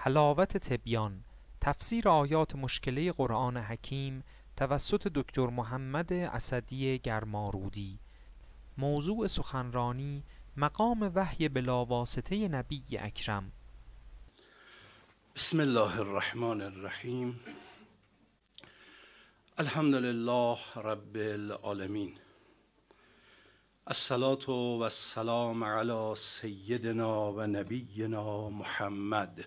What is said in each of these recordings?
حلاوت تبیان، تفسیر آیات مشکله قرآن حکیم توسط دکتر محمد اسدی گرمارودی. موضوع سخنرانی مقام وحی بلاواسطه نبی اکرم. بسم الله الرحمن الرحیم. الحمد لله رب العالمین. الصلاة و السلام علی سیدنا و نبینا محمد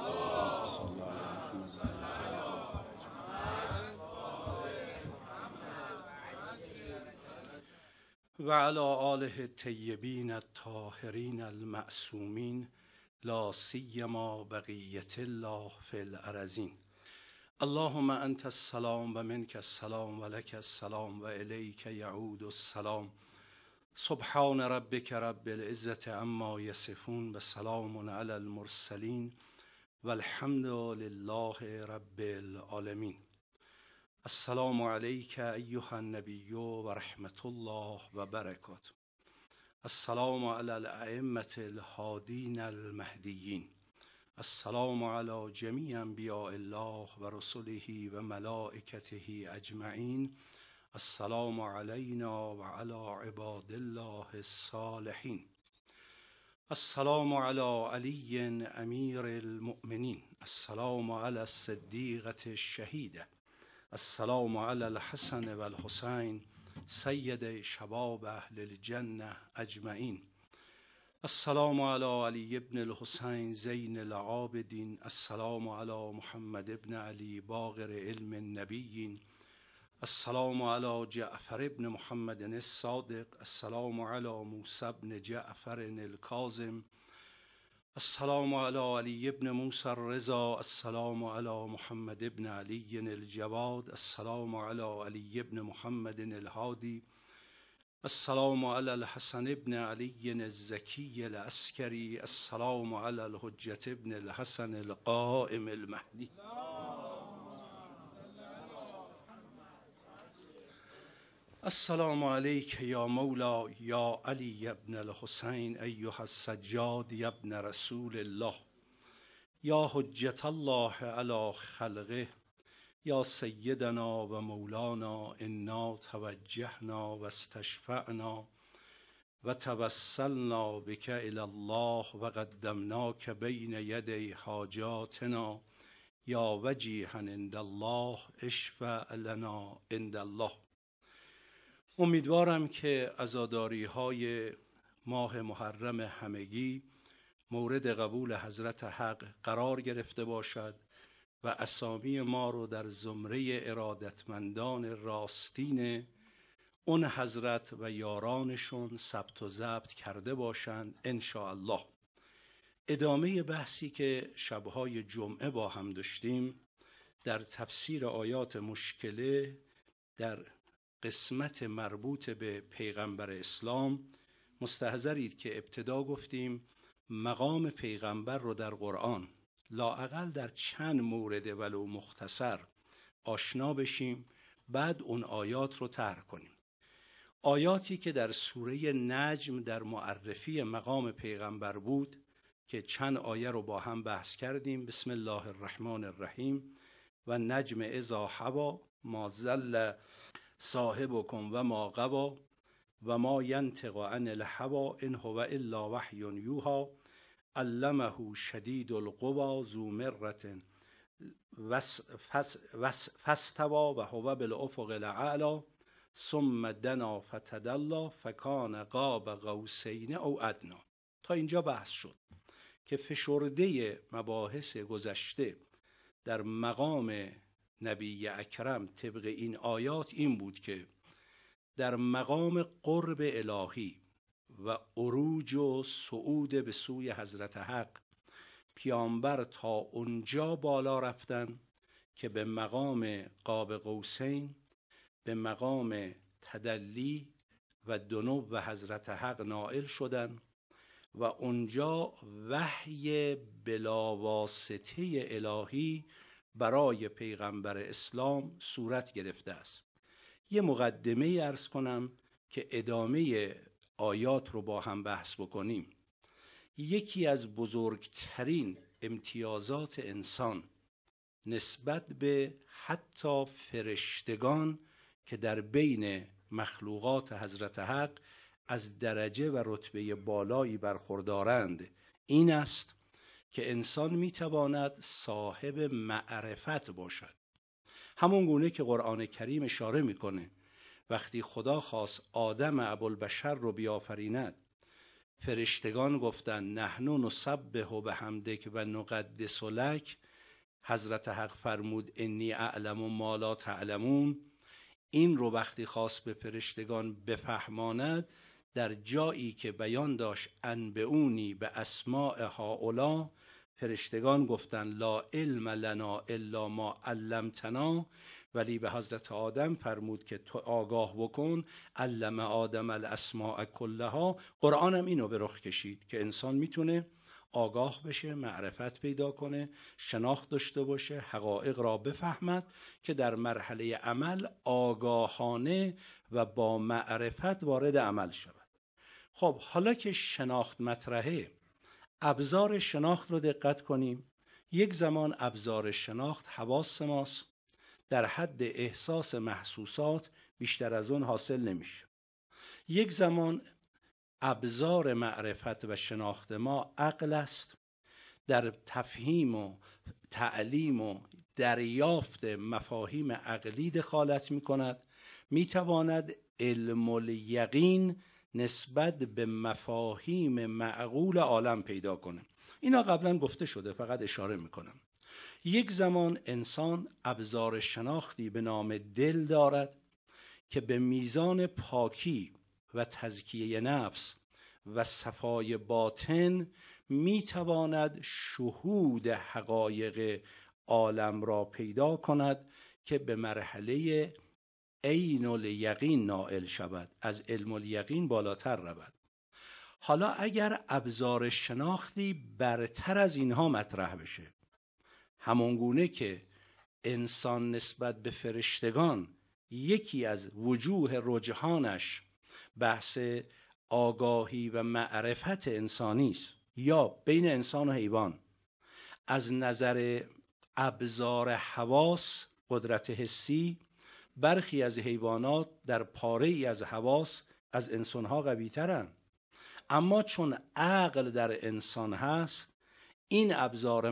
و علی آله الطیبین الطاهرین المعصومین، لا سیما بقیة الله فی الارضین. اللهم انت السلام و منک السلام و لک السلام و الیک یعود السلام. سبحان ربک رب العزة عما یصفون و سلام علی المرسلین و الحمد لله رب العالمین. السلام علیک ایها النبی و رحمت الله و برکاته. السلام علی الائمة الهادین المهدیین. السلام علی جمیع انبیاء الله و رسله و ملائکته اجمعین. السلام علینا و علی عباد الله الصالحین. السلام علی علی امیر المؤمنین. السلام علی الصدیقة الشهیدة. السلام علی الحسن و الحسین سید شباب اهل الجنة اجمعین. السلام علی علی ابن الحسین زین العابدین. السلام علی محمد ابن علی باقر علم النبیین. السلام علی جعفر ابن محمد الصادق. السلام علی موسی ابن جعفر الکاظم. السلام علی علی ابن موسی الرضا. السلام علی محمد ابن علی الجواد. السلام علی علی ابن محمد الهادی. السلام علی الحسن ابن علی الزکی العسکری. السلام علی الحجة ابن الحسن القائم المهدی. السلام علیک یا مولا یا علی ابن الحسین ایها السجاد یا ابن رسول الله یا حجة الله علی خلقه یا سیدنا و مولانا. انا توجهنا و استشفعنا و توسلنا بک الی الله و قدمناک بین یدی حاجاتنا یا وجیها عند الله اشفع لنا عند الله. امیدوارم که عزاداری های ماه محرم همگی مورد قبول حضرت حق قرار گرفته باشد و اسامی ما رو در زمره ارادتمندان راستین اون حضرت و یارانشون ثبت و ضبط کرده باشند ان شاء الله. ادامه بحثی که شبهای جمعه با هم داشتیم در تفسیر آیات مشکله در قسمت مربوط به پیغمبر اسلام. مستحضرید که ابتدا گفتیم مقام پیغمبر رو در قرآن لااقل در چند مورد ولو مختصر آشنا بشیم، بعد اون آیات رو طرح کنیم. آیاتی که در سوره نجم در معرفی مقام پیغمبر بود که چند آیه رو با هم بحث کردیم. بسم الله الرحمن الرحیم. و نجم اذا هوا ما ضل صاحبکم و ما غوا و ما ینطق عن الهوا ان هو الا وحی یوحی علمه شدید القوی ذو مرة فاستوی و هو بالافق الاعلی ثم دنا فتدلی فکان قاب قوسین او ادنی. تا اینجا بحث شد که فشرده مباحث گذشته در مقام نبی اکرم طبق این آیات این بود که در مقام قرب الهی و عروج و صعود به سوی حضرت حق پیامبر تا اونجا بالا رفتن که به مقام قاب قوسین، به مقام تدلی و دنو و حضرت حق نائل شدن و اونجا وحی بلاواسطه الهی برای پیغمبر اسلام صورت گرفته است. یه مقدمه عرض کنم که ادامه آیات رو با هم بحث بکنیم. یکی از بزرگترین امتیازات انسان نسبت به حتی فرشتگان که در بین مخلوقات حضرت حق از درجه و رتبه بالایی برخوردارند این است که انسان میتواند صاحب معرفت باشد. همون گونه که قرآن کریم اشاره میکنه وقتی خدا خواست آدم ابوالبشر رو بیافریند، فرشتگان گفتن نحن نسبح بحمدک و نقدس لک، حضرت حق فرمود انی اعلم ما لا تعلمون. این رو وقتی خواست به فرشتگان بفهماند، در جایی که بیان داشت انبئونی به اسماء هؤلاء، فرشتگان گفتن لا علم لنا الا ما علمتنا، ولی به حضرت آدم فرمود که تو آگاه بکن، علم آدم الاسماء کلها. قرآن هم اینو به رخ کشید که انسان میتونه آگاه بشه، معرفت پیدا کنه، شناخت داشته باشه، حقایق را بفهمد که در مرحله عمل آگاهانه و با معرفت وارد عمل شود. خب حالا که شناخت مطرحه، ابزار شناخت رو دقت کنیم. یک زمان ابزار شناخت حواس ماست، در حد احساس محسوسات، بیشتر از اون حاصل نمیشه. یک زمان ابزار معرفت و شناخت ما عقل است، در تفهیم و تعلیم و دریافت مفاهیم عقلی دخالت می کند. می تواند علم الیقین نسبت به مفاهیم معقول عالم پیدا کنه. اینا قبلا گفته شده، فقط اشاره می کنم. یک زمان انسان ابزار شناختی به نام دل دارد که به میزان پاکی و تزکیه نفس و صفای باطن میتواند شهود حقایق عالم را پیدا کند که به مرحله عین الیقین نائل شود، از علم الیقین بالاتر رود. حالا اگر ابزار شناختی برتر از اینها مطرح بشه، همونگونه که انسان نسبت به فرشتگان یکی از وجوه رجحانش بحث آگاهی و معرفت انسانی است، یا بین انسان و حیوان از نظر ابزار حواس، قدرت حسی، برخی از حیوانات در پاره ای از حواس از انسانها قوی ترن، اما چون عقل در انسان هست، این ابزار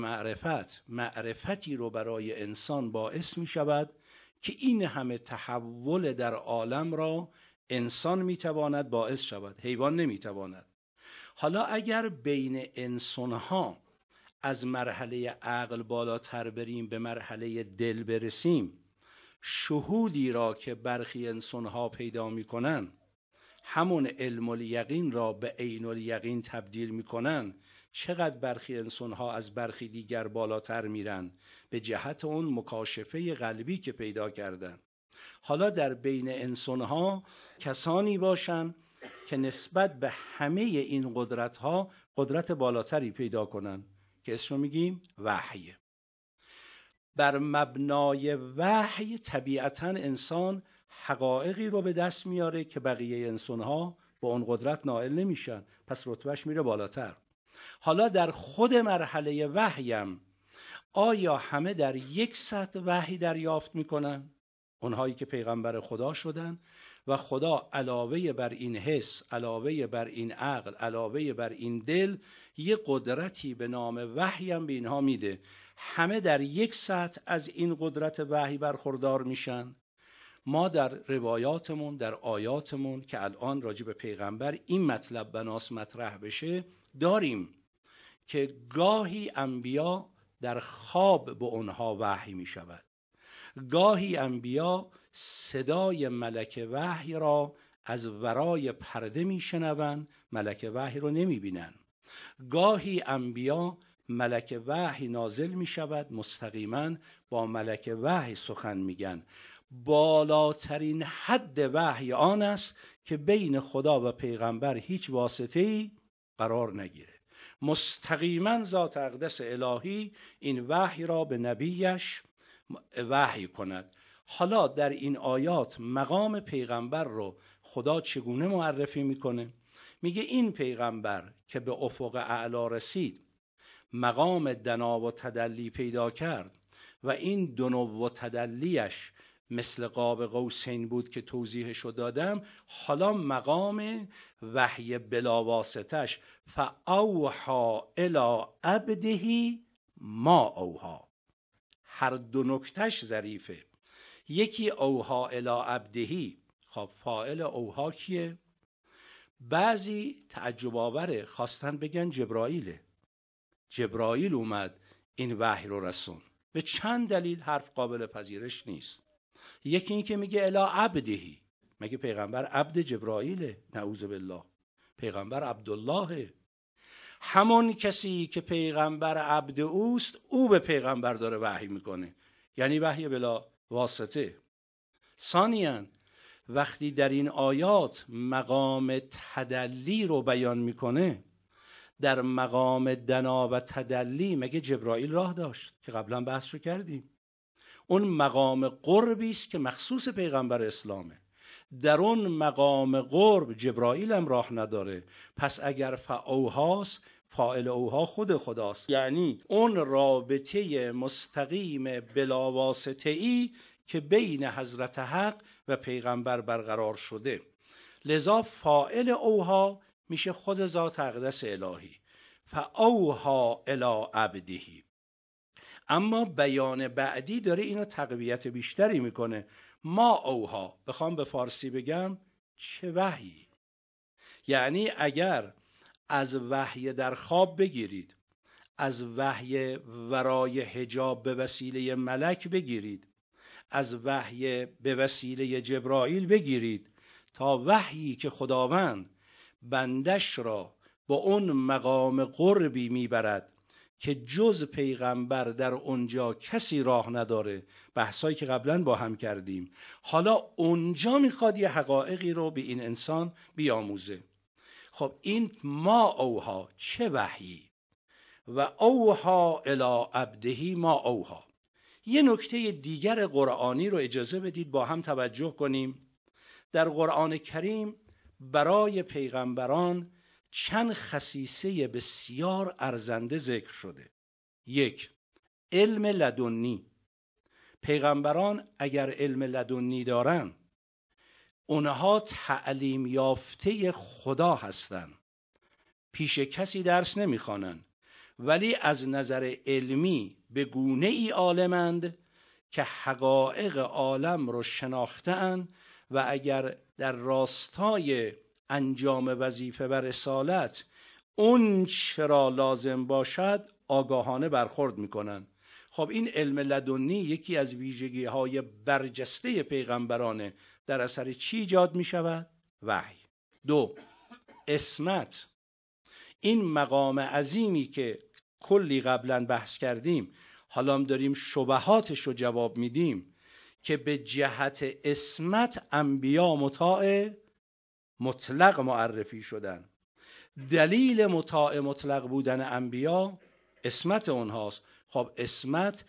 معرفتی رو برای انسان باعث می شود که این همه تحول در عالم را انسان می تواند باعث شود، حیوان نمی تواند. حالا اگر بین انسانها از مرحله عقل بالاتر بریم، به مرحله دل برسیم، شهودی را که برخی انسانها پیدا می کنن، همون علم الیقین را به عین الیقین تبدیل می کنن، چقدر برخی انسانها از برخی دیگر بالاتر میرن به جهت اون مکاشفه قلبی که پیدا کردن. حالا در بین انسانها کسانی باشن که نسبت به همه این قدرتها قدرت بالاتری پیدا کنن که اسمو میگیم وحی. بر مبنای وحی طبیعتاً انسان حقایقی رو به دست میاره که بقیه انسانها با اون قدرت نائل نمیشن، پس رتبهش میره بالاتر. حالا در خود مرحله وحیم آیا همه در یک سطح وحی دریافت میکنن؟ اونهایی که پیغمبر خدا شدن و خدا علاوه بر این حس، علاوه بر این عقل، علاوه بر این دل، یه قدرتی به نام وحی هم به اینها میده. همه در یک سطح از این قدرت وحی برخوردار میشن. ما در روایاتمون، در آیاتمون که الان راجع به پیغمبر این مطلب بناس مطرح بشه داریم که گاهی انبیا در خواب به اونها وحی می شود، گاهی انبیا صدای ملک وحی را از ورای پرده می شنوند، ملک وحی رو نمی بینن. گاهی انبیا ملک وحی نازل می شود، مستقیما با ملک وحی سخن میگن. بالاترین حد وحی آن است که بین خدا و پیغمبر هیچ واسطه‌ای قرار نگیره، مستقیما ذات اقدس الهی این وحی را به نبیش وحی کند. حالا در این آیات مقام پیغمبر رو خدا چگونه معرفی میکنه؟ میگه این پیغمبر که به افق اعلا رسید، مقام دنا و تدلی پیدا کرد و این دنو و تدلیش مثل قاب قوسین بود که توضیحشو دادم، حالا مقام وحی بلاواسطش فاوحی الی عبده ما اوحی. هر دو نکتش ظریفه. یکی اوحی الی عبده، خب فاعل اوحی کیه؟ بعضی تعجب آوره، خواستن بگن جبرائیله. جبرائیل اومد این وحی رو رسون. به چند دلیل حرف قابل پذیرش نیست. یکی این که میگه الی عبدهی، مگه پیغمبر عبد جبرائیله؟ نعوذ بالله. پیغمبر عبدالله. همون کسی که پیغمبر عبد اوست، او به پیغمبر داره وحی میکنه، یعنی وحی بلا واسطه. ثانیاً وقتی در این آیات مقام تدلی رو بیان میکنه، در مقام دنا و تدلی مگه جبرائیل راه داشت که قبلا بحث رو کردیم؟ اون مقام قربی است که مخصوص پیغمبر اسلامه. در اون مقام قرب جبرائیل هم راه نداره. پس اگر فاوهاست، فاعل اوها خود خداست، یعنی اون رابطه مستقیم بلاواسطه‌ای که بین حضرت حق و پیغمبر برقرار شده. لذا فاعل اوها میشه خود ذات اقدس الهی، فاوها الی عبده. اما بیان بعدی داره اینو تقویت بیشتری میکنه. ما اوها، بخوام به فارسی بگم چه وحی. یعنی اگر از وحی در خواب بگیرید، از وحی ورای حجاب به وسیله ملک بگیرید، از وحی به وسیله جبرائیل بگیرید، تا وحیی که خداوند بندش را با اون مقام قربی میبرد که جز پیغمبر در اونجا کسی راه نداره، بحثایی که قبلا با هم کردیم، حالا اونجا میخواد یه حقایقی رو به این انسان بیاموزه. خب این ما اوها چه وحی؟ و اوها الی عبده ما اوها. یه نکته دیگر قرآنی رو اجازه بدید با هم توجه کنیم. در قرآن کریم برای پیغمبران چند خصیصه بسیار ارزنده ذکر شده. یک، علم لدنی. پیغمبران اگر علم لدنی دارن، اونها تعلیم یافته خدا هستن، پیش کسی درس نمیخوانن، ولی از نظر علمی به گونه ای عالمند که حقایق عالم رو شناختن و اگر در راستای انجام وظیفه و رسالت اون چرا لازم باشد آگاهانه برخورد میکنن. خب این علم لدنی یکی از ویژگی های برجسته پیغمبرانه. در اثر چی ایجاد میشود؟ وحی. دو، عصمت. این مقام عظیمی که کلی قبلا بحث کردیم، حالا هم داریم شبهاتش رو جواب میدیم که به جهت عصمت انبیا مطاع مطلق معرفی شدن. دلیل مطاع مطلق بودن انبیا عصمت اونهاست. خب عصمت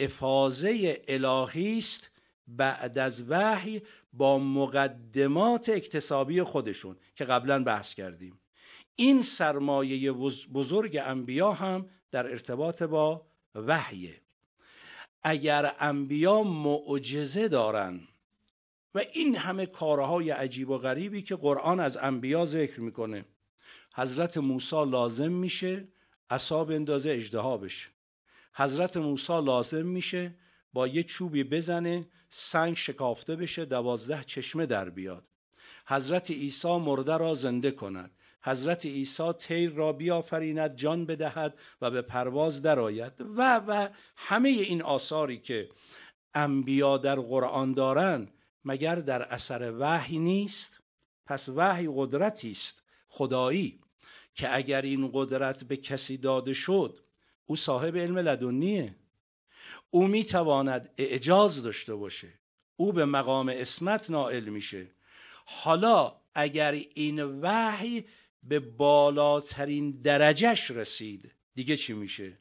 افاضه الهی است بعد از وحی با مقدمات اکتسابی خودشون که قبلا بحث کردیم. این سرمایه بزرگ انبیا هم در ارتباط با وحیه. اگر انبیا معجزه دارن و این همه کارهای عجیب و غریبی که قرآن از انبیا ذکر میکنه، حضرت موسی لازم میشه عصا بندازه اژدها بشه، حضرت موسی لازم میشه با یه چوبی بزنه سنگ شکافته بشه 12 چشمه در بیاد، حضرت عیسی مرده را زنده کند، حضرت عیسی طیر را بیافریند جان بدهد و به پرواز درآید و همه این آثاری که انبیا در قرآن دارن مگر در اثر وحی نیست؟ پس وحی قدرتی است خدایی که اگر این قدرت به کسی داده شد، او صاحب علم لدنیه، او میتواند اعجاز داشته باشه، او به مقام عصمت نائل میشه. حالا اگر این وحی به بالاترین درجهش رسید دیگه چی میشه؟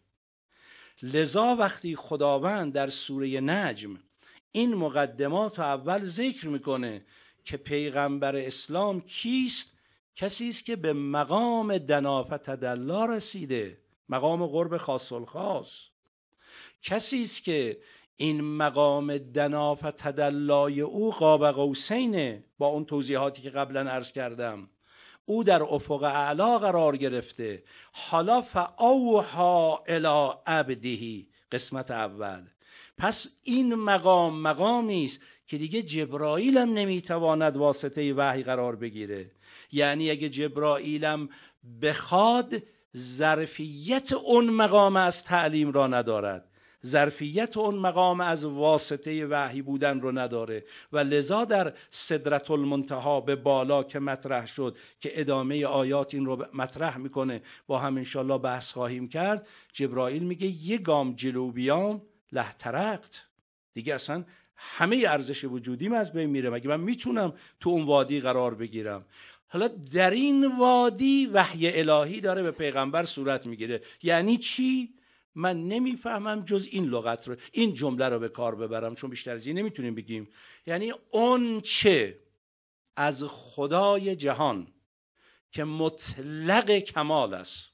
لذا وقتی خداوند در سوره نجم این مقدمات رو اول ذکر میکنه که پیغمبر اسلام کیست؟ کسی است که به مقام دنا و تدلی رسیده. مقام قرب خاص الخاص. کسی است که این مقام دنا و تدلای او قاب قوسینه، با اون توضیحاتی که قبلا عرض کردم. او در افق اعلا قرار گرفته. حالا فاوحی الی عبده، قسمت اول. پس این مقام مقامی است که دیگه جبرائیل هم نمیتواند واسطه وحی قرار بگیره. یعنی اگه جبرائیل هم بخواد، ظرفیت اون مقام از تعلیم را ندارد، ظرفیت اون مقام از واسطه وحی بودن رو نداره و لذا در سدرة المنتهی به بالا که مطرح شد، که ادامه آیات این رو مطرح میکنه، با هم انشالله بحث خواهیم کرد، جبرائیل میگه یه گام جلو بیام لهترقت، دیگه اصلا همه ارزش وجودیم از بین میره، مگه من میتونم تو اون وادی قرار بگیرم؟ حالا در این وادی وحی الهی داره به پیغمبر صورت میگیره. یعنی چی؟ من نمیفهمم جز این لغت رو، این جمله رو به کار ببرم، چون بیشتر از این نمیتونیم بگیم. یعنی اون چه از خدای جهان که مطلق کمال است،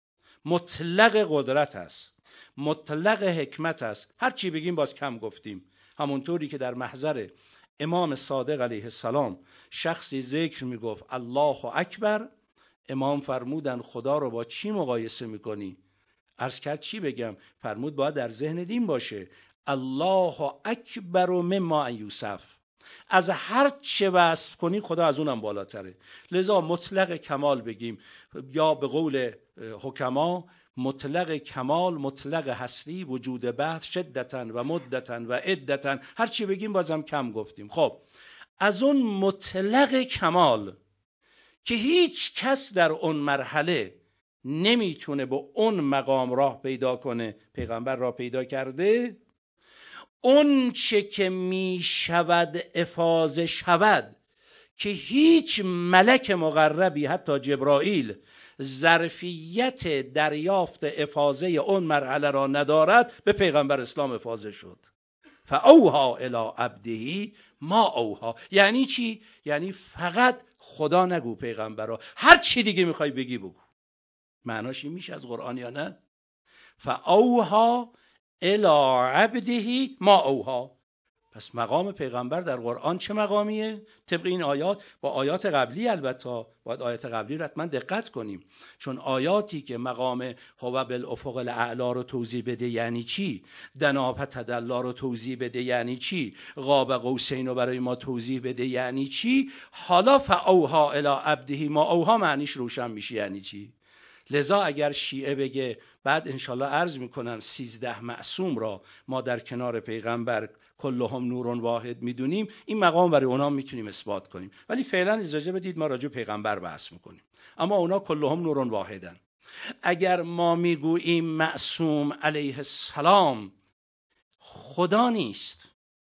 مطلق قدرت است، مطلق حکمت است، هر چی بگیم باز کم گفتیم. همونطوری که در محضر امام صادق علیه السلام شخصی ذکر میگفت الله اکبر، امام فرمودن خدا رو با چی مقایسه میکنی؟ عرض کرد چی بگم؟ فرمود باید در ذهن دین باشه الله اکبر مما ان یوصف، از هر چه وصف کنی خدا از اونم بالاتره. لذا مطلق کمال بگیم، یا به قول حکما مطلق کمال، مطلق هستی، وجود بحث، شدتن و مدتن و عدتن، هر چی بگیم بازم کم گفتیم. خب از اون مطلق کمال که هیچ کس در اون مرحله نمیتونه به اون مقام راه پیدا کنه، پیغمبر راه پیدا کرده. اون چه که میشود افاضه شود که هیچ ملک مقربی حتی جبرائیل ظرفیت دریافت افاضه اون مرحله را ندارد، به پیغمبر اسلام افاضه شد. فاوحی الی عبده ما اوحی. یعنی چی؟ یعنی فقط خدا نگو پیغمبرا، هر چی دیگه میخوای بگی بگو. معناش این میشه از قرآن یا نه؟ فاوحی الی عبده ما اوحی. پس مقام پیغمبر در قرآن چه مقامیه؟ طبق این آیات، با آیات قبلی البته، باید آیات قبلی رو حتما دقت کنیم، چون آیاتی که مقام هو بالافق الاعلی رو توضیح بده یعنی چی، دنا و تدلی رو توضیح بده یعنی چی، قاب قوسین رو برای ما توضیح بده یعنی چی، حالا فاوحی الی عبده ما اوحی معنیش روشن میشه یعنی چی. لذا اگر شیعه بگه، بعد انشالله عرض میکنم 13 معصوم را ما در کنار پیغمبر کلهم نورون واحد میدونیم، این مقام برای اونا میتونیم اثبات کنیم، ولی فعلا اجازه بدید ما راجع پیغمبر بحث میکنیم. اما اونا کلهم نورون واحدن. اگر ما میگوییم معصوم علیه السلام خدا نیست،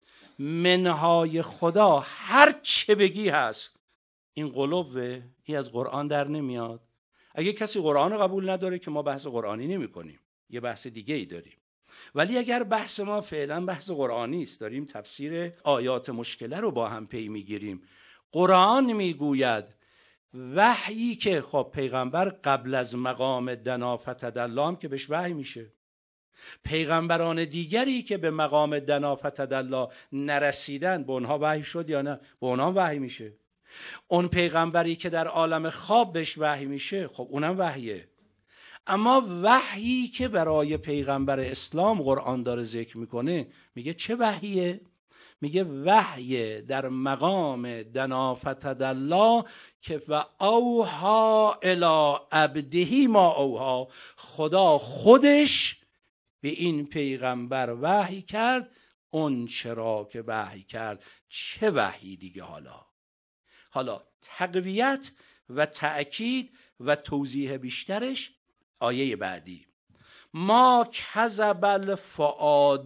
منهای خدا هر چه بگی هست، این قلوبه، این از قرآن در نمیاد. اگه کسی قرآن قبول نداره که ما بحث قرآنی نمی کنیم، یه بحث دیگه ای داریم. ولی اگر بحث ما فعلا بحث قرآنی است، داریم تفسیر آیات مشکله رو با هم پی میگیریم، قرآن میگوید وحیی که خب پیغمبر قبل از مقام دنا فتدلام که بهش وحی میشه، پیغمبران دیگری که به مقام دنا فتدلا نرسیدن به اونها وحی شد یا نه؟ به اونها وحی میشه. اون پیغمبری که در عالم خواب بهش وحی میشه، خب اونم وحیه. اما وحیی که برای پیغمبر اسلام قرآن داره ذکر میکنه، میگه چه وحیه؟ میگه وحی در مقام دنا فتدلا که و اوحی الی عبده ما اوحی، خدا خودش به این پیغمبر وحی کرد اون چرا که وحی کرد. چه وحی دیگه؟ حالا تقویت و تأکید و توضیح بیشترش آیه بعدی، ما کذب الفؤاد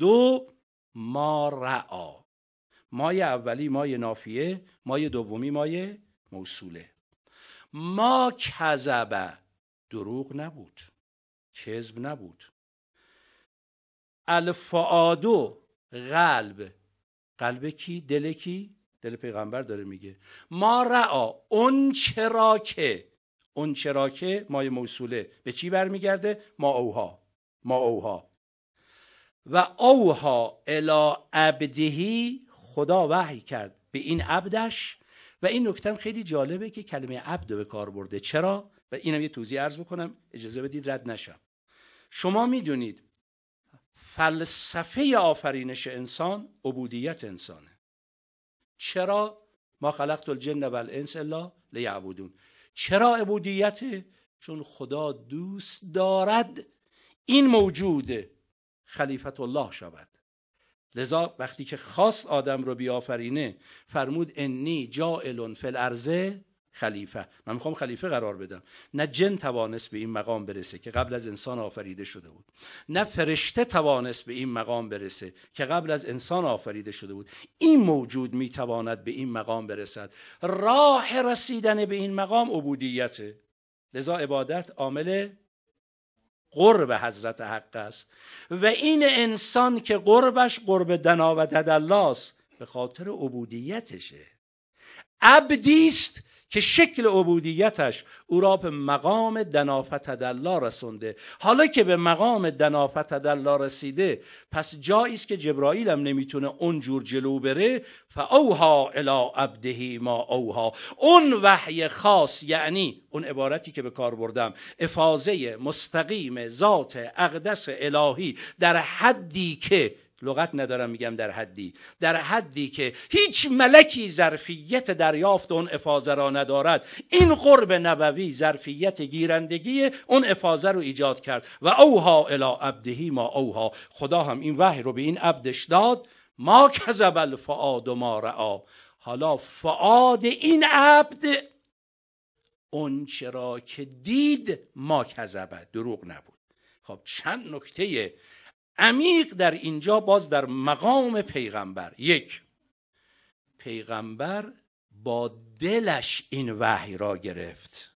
ما رأى. مای اولی مای نافیه، مای دومی مای موصوله. ما کذب، دروغ نبود، کذب نبود. الفؤاد، قلب. قلب کی؟ دل کی؟ دل پیغمبر داره میگه. ما رأى، اون چرا که، اون چرا که مای موصوله به چی برمیگرده؟ ما اوها و اوها الی عبدهی، خدا وحی کرد به این عبدش. و این نکته خیلی جالبه که کلمه عبد رو به کار برده. چرا؟ و اینم یه توضیح عرض بکنم، اجازه بدید رد نشم. شما میدونید فلسفه آفرینش انسان عبودیت انسانه. چرا؟ ما خلقت الجن و الانس الا لیعبدون. چرا عبودیته؟ چون خدا دوست دارد این موجود خلیفت الله شود. لذا وقتی که خواست آدم رو بیافرینه فرمود انی جاعل فی الارض خلیفه، من میخوام خلیفه قرار بدم. نه جن توانست به این مقام برسه که قبل از انسان آفریده شده بود، نه فرشته توانست به این مقام برسه که قبل از انسان آفریده شده بود. این موجود میتواند به این مقام برسد. راه رسیدن به این مقام عبودیته. لذا عبادت عامل قرب حضرت حق است و این انسان که قربش قرب دنا و تدلاست به خاطر عبودیتشه. عبدیست که شکل عبودیتش او را به مقام دنا و تدلا رسونده. حالا که به مقام دنا و تدلا رسیده، پس جایی است که جبرائیل هم نمیتونه اونجور جلو بره. فاوها الی عبده ما اوها، اون وحی خاص، یعنی اون عبارتی که به کار بردم، افاضه مستقیم ذات اقدس الهی در حدی که لغت ندارم میگم در حدی که هیچ ملکی ظرفیت دریافت اون افاضه را ندارد. این قرب نبوی ظرفیت گیرندگی اون افاضه رو ایجاد کرد. و اوها الی عبده ما اوها، خدا هم این وحی رو به این عبدش داد. ما کذب الفؤاد ما رأی. حالا فؤاد این عبد اون چرا که دید ما کذب، دروغ نبود. خب چند نکته عمیق در اینجا باز در مقام پیغمبر. یک، پیغمبر با دلش این وحی را گرفت.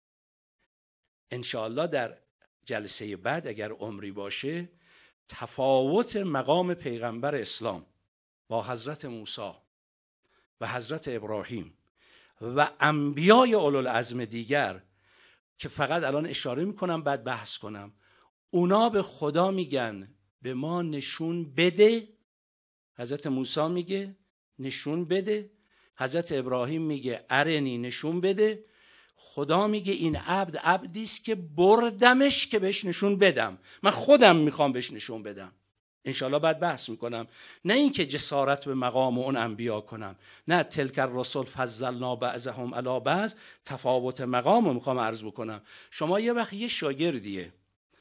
انشاءالله در جلسه بعد اگر عمری باشه تفاوت مقام پیغمبر اسلام با حضرت موسی و حضرت ابراهیم و انبیای اولوالعزم دیگر که فقط الان اشاره میکنم بعد بحث کنم. اونا به خدا میگن به ما نشون بده. حضرت موسی میگه نشون بده، حضرت ابراهیم میگه ارنی نشون بده. خدا میگه این عبد عبدیست که بردمش که بهش نشون بدم، من خودم میخوام بهش نشون بدم. انشالله بعد بحث میکنم. نه اینکه جسارت به مقام اون انبیا کنم، نه تلک الرسل فضلنا بعضهم علی بعض، تفاوت مقام رو میخوام عرض بکنم. شما یه وقت یه شاگردیه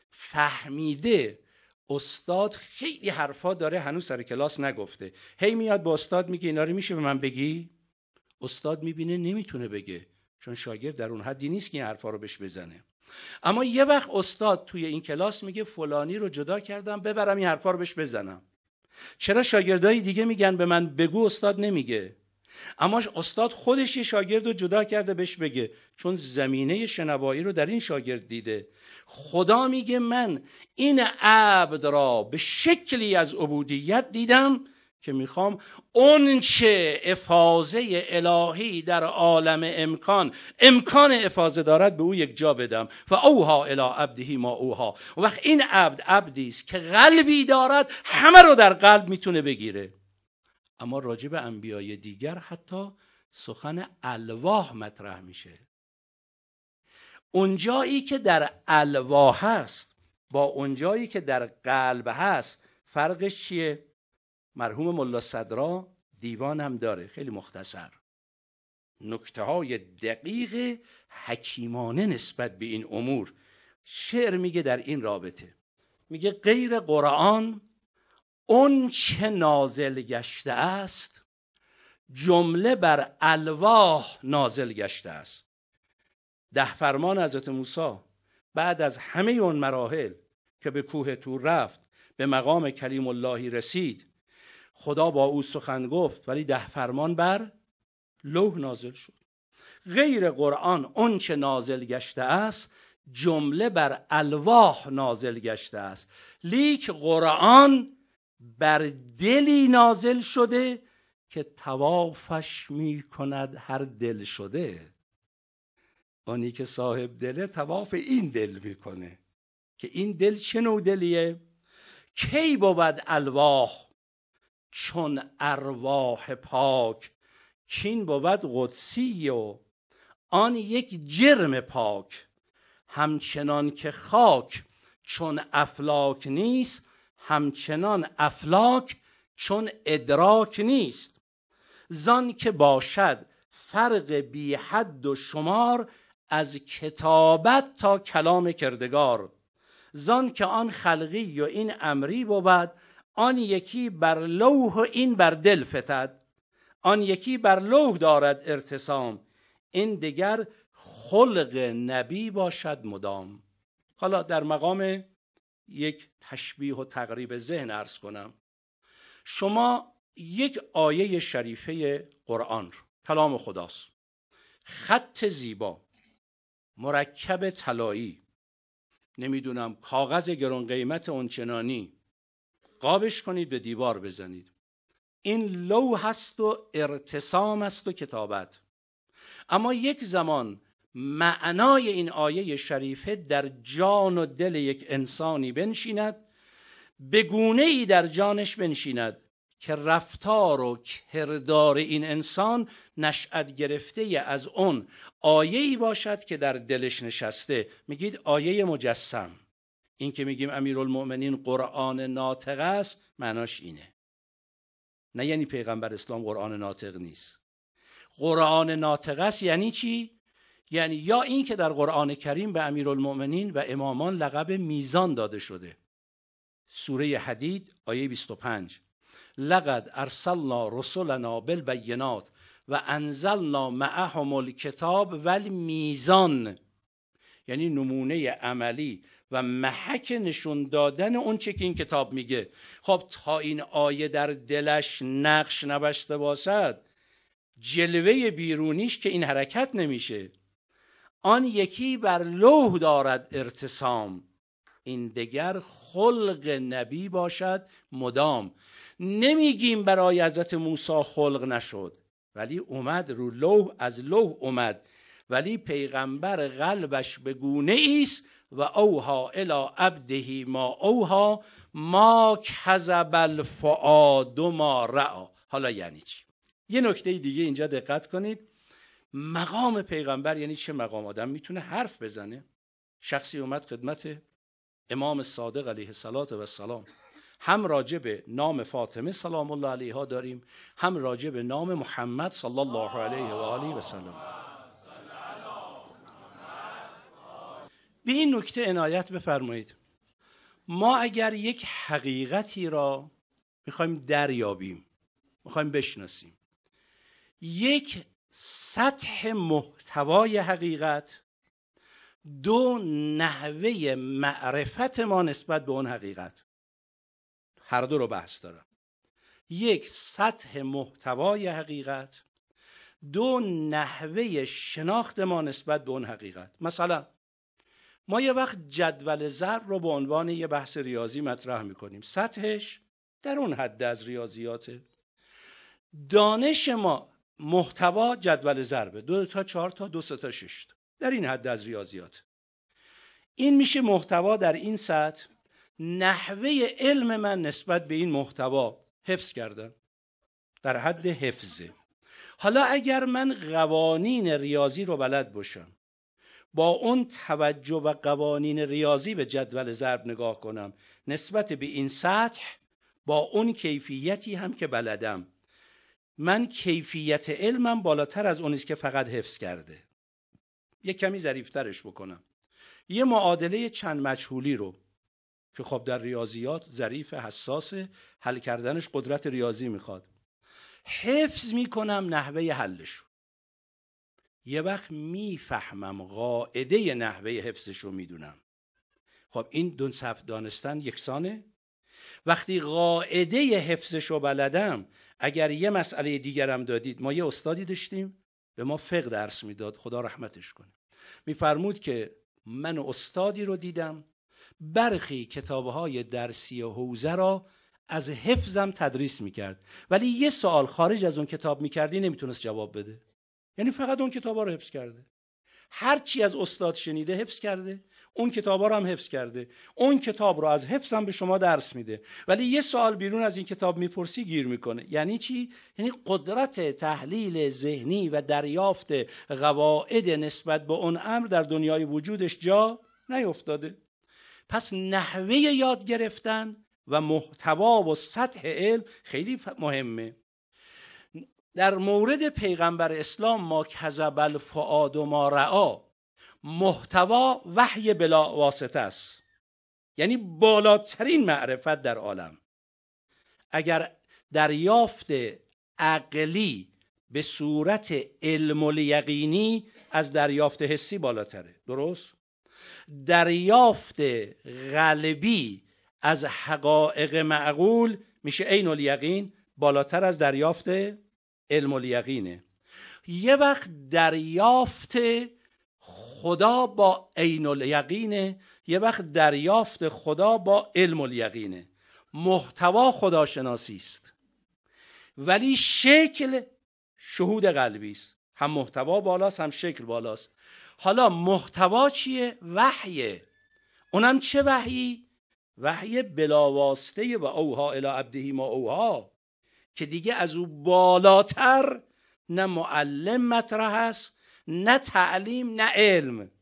فهمیده استاد خیلی حرفا داره هنوز سر کلاس نگفته، هی میاد با استاد میگه اینا رو میشه به من بگی؟ استاد میبینه نمیتونه بگه چون شاگرد در اون حدی نیست که این حرفا رو بهش بزنه. اما یه وقت استاد توی این کلاس میگه فلانی رو جدا کردم ببرم این حرفا رو بهش بزنم. چرا شاگردای دیگه میگن به من بگو استاد نمیگه؟ اما استاد خودش یه شاگرد رو جدا کرده بهش بگه، چون زمینه شنوایی رو در این شاگرد دیده. خدا میگه من این عبد را به شکلی از عبودیت دیدم که میخوام اون چه افاضه الهی در عالم امکان افاضه دارد به او یک جا بدم. فاوها الی عبده ما اوها. و وقت این عبد عبدیست که قلبی دارد همه رو در قلب میتونه بگیره. اما راجع به انبیای دیگر حتی سخن الواح مطرح میشه. اونجایی که در الواح هست با اونجایی که در قلب هست فرقش چیه؟ مرحوم ملا صدرا دیوان هم داره، خیلی مختصر، نکته های دقیق حکیمانه نسبت به این امور. شعر میگه در این رابطه، میگه غیر قرآن اون چه نازل گشته است جمله بر الواح نازل گشته است. 10 فرمان حضرت موسی بعد از همه اون مراحل که به کوه طور رفت، به مقام کلیم اللهی رسید، خدا با او سخن گفت، ولی 10 فرمان بر لوح نازل شد. غیر قرآن اون چه نازل گشته است جمله بر الواح نازل گشته است. لیک قرآن بر دلی نازل شده که طوافش می کند هر دل شده. اونی که صاحب دله طواف این دل میکنه که این دل چه نوع دلیه؟ کی بود الواح چون ارواح پاک، کین بود قدسی و آن یک جرم پاک. همچنان که خاک چون افلاک نیست، همچنان افلاک چون ادراک نیست. زان که باشد فرق بی حد و شمار، از کتابت تا کلام کردگار. زان که آن خلقی و این امری بود، آن یکی بر لوح و این بر دل فتد. آن یکی بر لوح دارد ارتسام، این دیگر خلق نبی باشد مدام. حالا در مقام یک تشبیه و تقریب ذهن عرض کنم. شما یک آیه شریفه قرآن رو، کلام خداست، خط زیبا، مرکب طلایی، نمیدونم کاغذ گران قیمت اونچنانی، قابش کنید به دیوار بزنید، این لوح است و ارتسام است و کتابت. اما یک زمان معنای این آیه شریفه در جان و دل یک انسانی بنشیند، به گونه‌ای در جانش بنشیند که رفتار و کردار این انسان نشأت گرفته از اون آیه‌ای باشد که در دلش نشسته. میگید آیه مجسم. این که میگیم امیرالمؤمنین قرآن ناطق است، معناش اینه. نه یعنی پیغمبر اسلام قرآن ناطق نیست. قرآن ناطق است یعنی چی؟ یعنی یا این که در قرآن کریم به امیرالمؤمنین و امامان لقب میزان داده شده. سوره حدید آیه 25: لقد ارسلنا رسلنا بالبینات و انزلنا معهم الکتاب والمیزان، یعنی نمونه عملی و محک نشون دادن اون چه که این کتاب میگه. خب تا این آیه در دلش نقش نبسته باشد، جلوه بیرونیش که این حرکت نمیشه. آن یکی بر لوح دارد ارتسام، این دگر خلق نبی باشد مدام. نمیگیم برای حضرت موسی خلق نشد، ولی اومد رو لوح، از لوح اومد، ولی پیغمبر قلبش به گونه ایست و اوها الی عبده ما اوها ما کذب الفؤاد ما رأى. حالا یعنی چی؟ یه نکته دیگه اینجا دقت کنید. مقام پیغمبر یعنی چه مقام؟ آدم میتونه حرف بزنه. شخصی اومد خدمت امام صادق علیه السلام، هم راجع به نام فاطمه سلام الله علیها داریم، هم راجع به نام محمد صلی الله علیه و آله و سلم. به این نکته عنایت بفرمایید. ما اگر یک حقیقتی را میخوایم دریابیم، میخوایم بشناسیم، یک سطح محتوای حقیقت، دو نحوه معرفت ما نسبت به اون حقیقت، هر دو رو بحث دارم. یک سطح محتوای حقیقت، دو نحوه شناخت ما نسبت به اون حقیقت. مثلا ما یه وقت جدول ضرب رو به عنوان یه بحث ریاضی مطرح میکنیم، سطحش در اون حد از ریاضیاته. دانش ما محتوا جدول ضربه، 2 تا 4 تا 2 تا 6 در این حد از ریاضیات. این میشه محتوا در این سطح. نحوه علم من نسبت به این محتوا حفظ کردم، در حد حفظه. حالا اگر من قوانین ریاضی رو بلد باشم، با اون توجه و قوانین ریاضی به جدول ضرب نگاه کنم، نسبت به این سطح با اون کیفیتی هم که بلدم، من کیفیت علمم بالاتر از اونیست که فقط حفظ کرده. یه کمی ظریف‌ترش بکنم. یه معادله چند مجهولی رو که خب در ریاضیات ظریف، حساس، حل کردنش قدرت ریاضی میخواد، حفظ میکنم نحوه حلش. یه وقت میفهمم قاعده نحوه حفظش رو میدونم. خب این دو صفحه دانستن یکسانه؟ وقتی قاعده حفظش رو بلدم، اگر یه مسئله دیگرم دادید، ما یه استادی داشتیم به ما فقه درس میداد، خدا رحمتش کنه، میفرمود که من استادی رو دیدم برخی کتابهای درسی حوزه را از حفظم تدریس میکرد، ولی یه سوال خارج از اون کتاب میکردی نمیتونست جواب بده، یعنی فقط اون کتابا رو حفظ کرده. هر چی از استاد شنیده حفظ کرده، اون کتابا رو هم حفظ کرده، اون کتاب رو از حفظ هم به شما درس میده، ولی یه سوال بیرون از این کتاب میپرسی گیر میکنه. یعنی چی؟ یعنی قدرت تحلیل ذهنی و دریافت قواعد نسبت به اون امر در دنیای وجودش جا نیفتاده. پس نحوه یاد گرفتن و محتوا و سطح علم خیلی مهمه. در مورد پیغمبر اسلام ما کذب الفؤاد ما رأی، محتوا وحی بلا واسطه است، یعنی بالاترین معرفت در عالم. اگر دریافت عقلی به صورت علم الیقینی از دریافت حسی بالاتره، درست؟ دریافت قلبی از حقایق معقول میشه عین الیقین، بالاتر از دریافت علم الیقینه. یه وقت دریافت خدا با عین الیقینه، یه وقت دریافت خدا با علم الیقینه. محتوا خداشناسی است، ولی شکل شهود قلبی است. هم محتوا بالاست هم شکل بالاست. حالا محتوا چیه؟ وحیه. اونم چه وحیی؟ وحی بلاواسطه و اوها الی عبده ما اوها، که دیگه از او بالاتر نه معلم مطرح است، نه تعلیم، نه علم.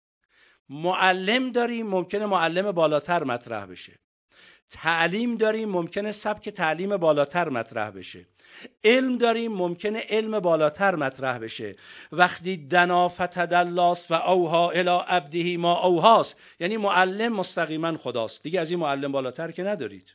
معلم داریم ممکنه معلم بالاتر مطرح بشه، تعلیم داریم ممکنه سبک تعلیم بالاتر مطرح بشه، علم داریم ممکنه علم بالاتر مطرح بشه. وقتی دنا فتدلاست و اوها الی عبده ما اوهاست، یعنی معلم مستقیما خداست، دیگه از این معلم بالاتر که ندارید.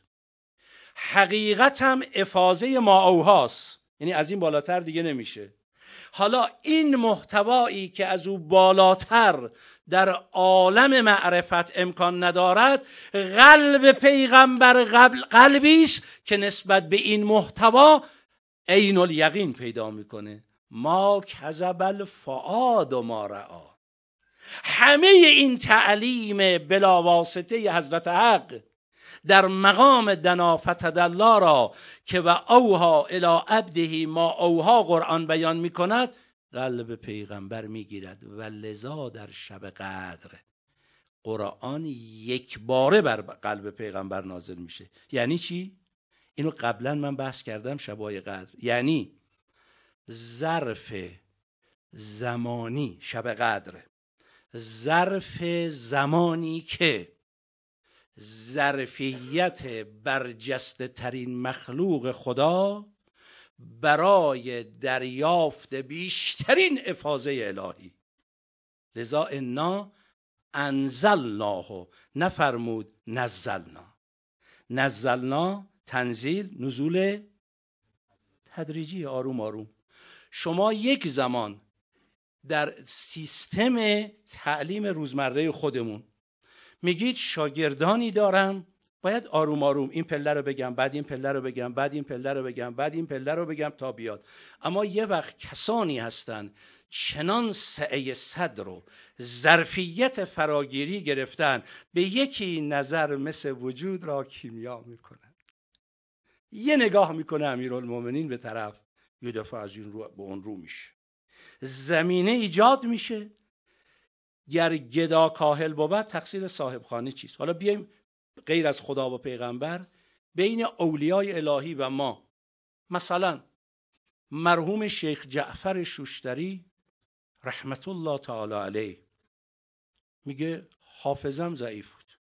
حقیقت هم افاضه ما اوهاست، یعنی از این بالاتر دیگه نمیشه. حالا این محتوایی که از او بالاتر در عالم معرفت امکان ندارد، قلب پیغمبر قلبی است که نسبت به این محتوا عین الیقین پیدا میکنه. ما کذب الفؤاد ما رأی. همه این تعلیم بلاواسطه حضرت حق در مقام دنا فتدلا را که و اوها الی عبده ما اوها قرآن بیان می کند، قلب پیغمبر می گیرد. و لذا در شب قدر قرآن یک باره بر قلب پیغمبر نازل میشه. یعنی چی؟ اینو قبلا من بحث کردم شبای قدر. یعنی ظرف زمانی، شب قدر ظرف زمانی که ظرفیت برجسته ترین مخلوق خدا برای دریافت بیشترین افاضه الهی. لذا انا انزلناه، نفرمود نزلنا. نزلنا تنزیل، نزول تدریجی، آروم آروم. شما یک زمان در سیستم تعلیم روزمره خودمون میگید شاگردانی دارم، باید آروم آروم این پله رو بگم، بعد این پله رو بگم، بعد این پله رو بگم، بعد این پله رو بگم تا بیاد. اما یه وقت کسانی هستن چنان سعه صدر و ظرفیت فراگیری گرفتن، به یکی نظر مثل وجود را کیمیا میکنن. یه نگاه میکنه امیرالمومنین به طرف، یه دفعه از این رو به اون رو میشه، زمینه ایجاد میشه. گر گدا کاهل بود تقصیر صاحب خانه چیست؟ حالا بیایم غیر از خدا و پیغمبر بین اولیای الهی و ما. مثلا مرحوم شیخ جعفر شوشتری رحمت الله تعالی علیه میگه حافظم ضعیف بود،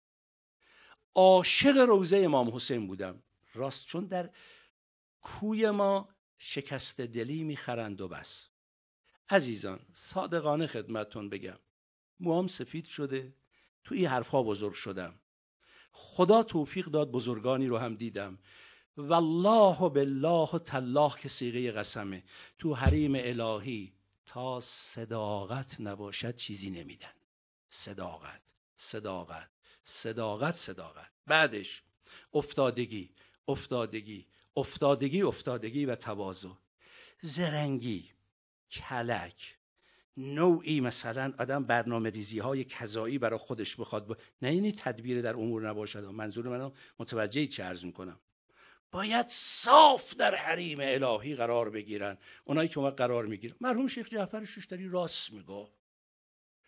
عاشق روضه امام حسین بودم. راست، چون در کوی ما شکست دلی میخرند و بس. عزیزان صادقانه خدمتتون بگم، موام سفید شده، تو این حرفها بزرگ شدم. خدا توفیق داد بزرگانی رو هم دیدم. والله و بالله و تالله که صیغه قسمه، تو حریم الهی تا صداقت نباشد چیزی نمیدن. صداقت صداقت صداقت صداقت، بعدش افتادگی افتادگی افتادگی افتادگی و تواضع، زرنگی، کلک، نوعی مثلا آدم برنامه ریزی های کذایی برای خودش بخواد نه یعنی تدبیر در امور نباشد. منظور منم متوجهی چه عرض میکنم. باید صاف در حریم الهی قرار بگیرن. اونایی که ما قرار میگیرن، مرحوم شیخ جعفر شوشتری راست میگه،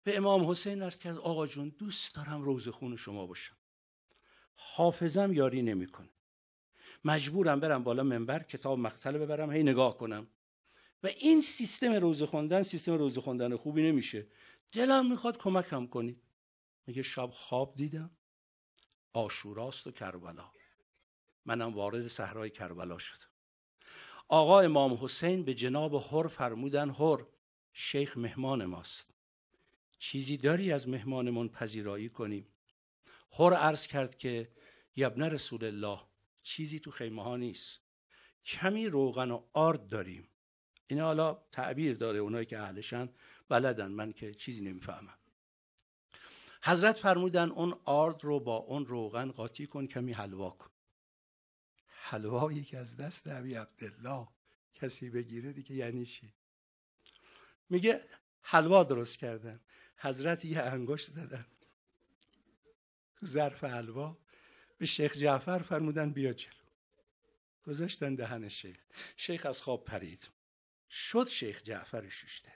به امام حسین عرض کرد آقا جون دوست دارم روضه خون شما باشم، حافظم یاری نمیکنه، مجبورم برم بالا منبر کتاب مقتله ببرم هی نگاه کنم و این سیستم روضه خوندن سیستم روضه خوندن خوبی نمیشه، دلم میخواد کمکم کنید. میگه شب خواب دیدم عاشوراست و کربلا، منم وارد صحرای کربلا شدم. آقا امام حسین به جناب حر فرمودن حر شیخ مهمان ماست، چیزی داری از مهمانمون پذیرایی کنیم؟ حر عرض کرد که ابن رسول الله چیزی تو خیمه ها نیست، کمی روغن و آرد داریم. این حالا تعبیر داره، اونایی که اهلشن بلدن، من که چیزی نمیفهمم. حضرت فرمودن اون آرد رو با اون روغن قاطی کن، کمی حلوا کن. حلوایی که از دست ابی عبدالله کسی بگیره دیگه یعنی چی؟ میگه حلوا درست کردن، حضرت یه انگشت زدن تو ظرف حلوا، به شیخ جعفر فرمودن بیا جلو، گذاشتن دهن شیخ. شیخ از خواب پرید، شد شیخ جعفر شوشتری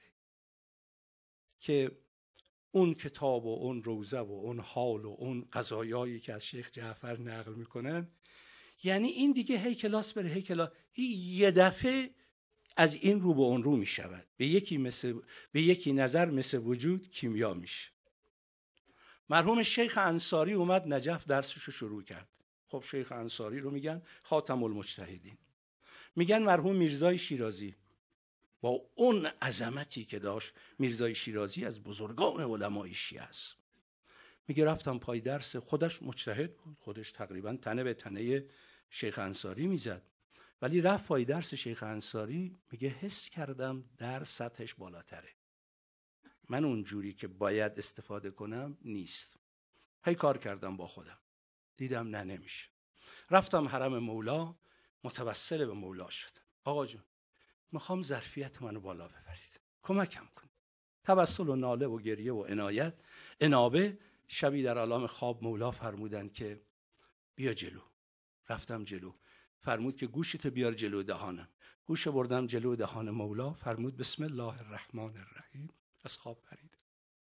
که اون کتاب و اون روزه و اون حال و اون قضایایی که از شیخ جعفر نقل میکنن، یعنی این دیگه هی کلاس بره هی کلاس، یه دفعه از این رو به اون رو میشود، به یکی نظر مثل وجود کیمیا میشه. مرحوم شیخ انصاری اومد نجف درسشو شروع کرد. خب شیخ انصاری رو میگن خاتم المجتهدین، میگن مرحوم میرزای شیرازی با اون عظمتی که داشت، میرزای شیرازی از بزرگان علمای شیعه است. میگه رفتم پای درس، خودش مجتهد بود، خودش تقریبا تنه به تنه شیخ انصاری میزد، ولی رفت پای درس شیخ انصاری، میگه حس کردم در سطحش بالاتره، من اون جوری که باید استفاده کنم نیست. هی کار کردم با خودم، دیدم نه نمیشه. رفتم حرم مولا، متوسل به مولا شدم. آقا جون میخوام ظرفیت منو بالا ببرید، کمکم کن. توسل و ناله و گریه و انابه. شبی در عالم خواب مولا فرمودن که بیا جلو. رفتم جلو، فرمود که گوشت بیار جلو دهانم. گوش بردم جلو دهان مولا، فرمود بسم الله الرحمن الرحیم. از خواب پرید.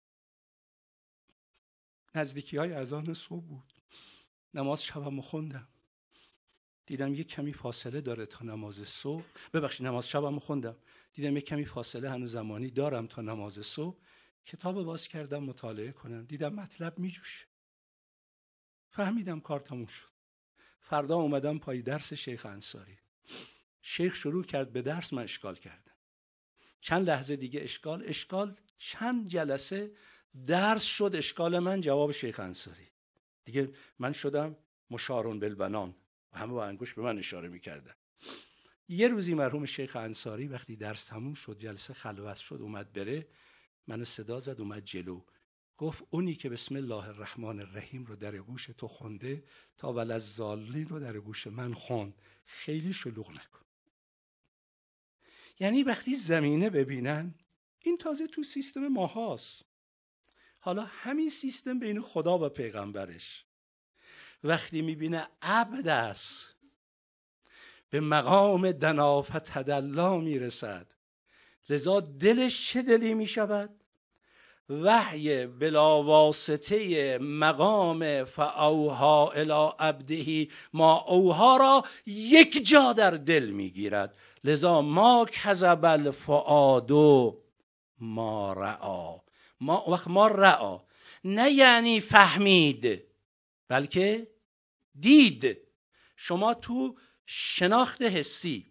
نزدیکی های اذان صبح بود، نماز شبم خوندم، دیدم یک کمی فاصله داره تا نماز صبح، نماز شبم خوندم، دیدم یک کمی فاصله هنوز زمانی دارم تا نماز صبح. کتاب باز کردم مطالعه کنم، دیدم مطلب میجوشه، فهمیدم کار تموم شد. فردا اومدم پای درس شیخ انصاری، شیخ شروع کرد به درس، من اشکال کردم. چند لحظه دیگه اشکال چند جلسه درس شد، اشکال من جواب شیخ انصاری. دیگه من شدم مشارون بالبنان، همه با انگشت به من اشاره میکردن. یه روزی مرحوم شیخ انصاری وقتی درس تموم شد، جلسه خلوت شد، اومد بره، منو صدا زد، اومد جلو، گفت اونی که بسم الله الرحمن الرحیم رو در گوش تو خونده تا وللضالین رو در گوش من خوند، خیلی شلوغ نکن. یعنی وقتی زمینه ببینن، این تازه تو سیستم ماهاست، حالا همین سیستم بین خدا و پیغمبرش وقتی میبینه عبد است، به مقام دنا فتدلی میرسد، لذا دلش چه دلی میشود؟ وحی بلا واسطه مقام فاوها الی عبده ما اوها را یک جا در دل میگیرد. لذا ما کذب الفؤاد ما رأى. ما رأى نه یعنی فهمید، بلکه دید. شما تو شناخت حسی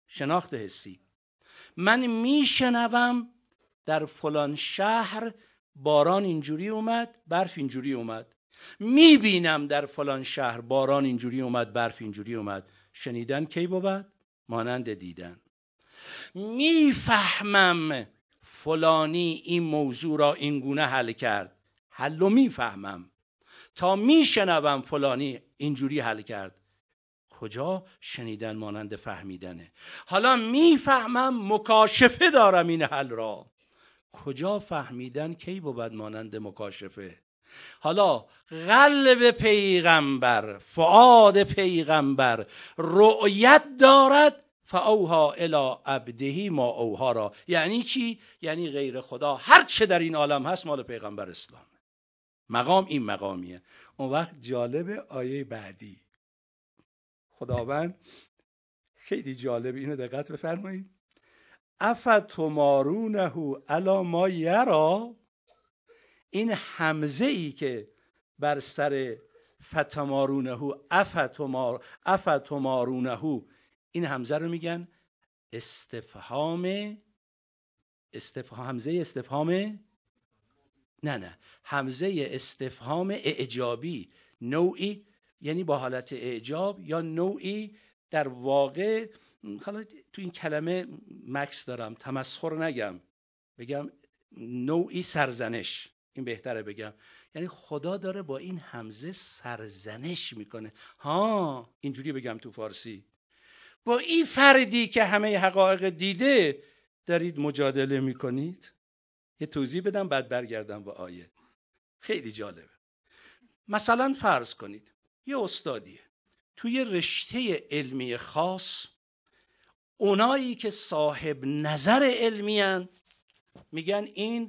من میشنوم در فلان شهر باران اینجوری اومد، برف اینجوری اومد، میبینم در فلان شهر باران اینجوری اومد، برف اینجوری اومد. شنیدن کی بود؟ مانند دیدن. میفهمم فلانی این موضوع را این گونه حل کرد، حلو میفهمم. تا میشنوم فلانی اینجوری حل کرد، کجا؟ شنیدن مانند فهمیدنه. حالا میفهمم، مکاشفه دارم این حل را، کجا؟ فهمیدن کی بود مانند مکاشفه. حالا قلب پیغمبر، فؤاد پیغمبر رؤیت دارد فاوها الی عبده ما اوها را یعنی چی؟ یعنی غیر خدا هر چه در این عالم هست مال پیغمبر اسلام. مقام این مقامیه. اون وقت جالب آیه بعدی خداوند خیلی جالب، اینو دقت بفرمایید. افتمارونه علی ما یرا، این همزه ای که بر سر فتمارونه افتمارونه، این همزه رو میگن استفهام همزه استفهام نه همزه استفهام اعجابی، نوعی یعنی با حالت اعجاب یا نوعی در واقع. حالا تو این کلمه مکس دارم، تمسخر نگم، بگم نوعی سرزنش، این بهتره بگم. یعنی خدا داره با این همزه سرزنش میکنه. ها اینجوری بگم تو فارسی، با این فردی که همه حقایق دیده دارید مجادله میکنید. یه توضیح بدم بعد برگردم به آیه. خیلی جالبه. مثلا فرض کنید یه استادیه توی رشته علمی خاص، اونایی که صاحب نظر علمی هن میگن این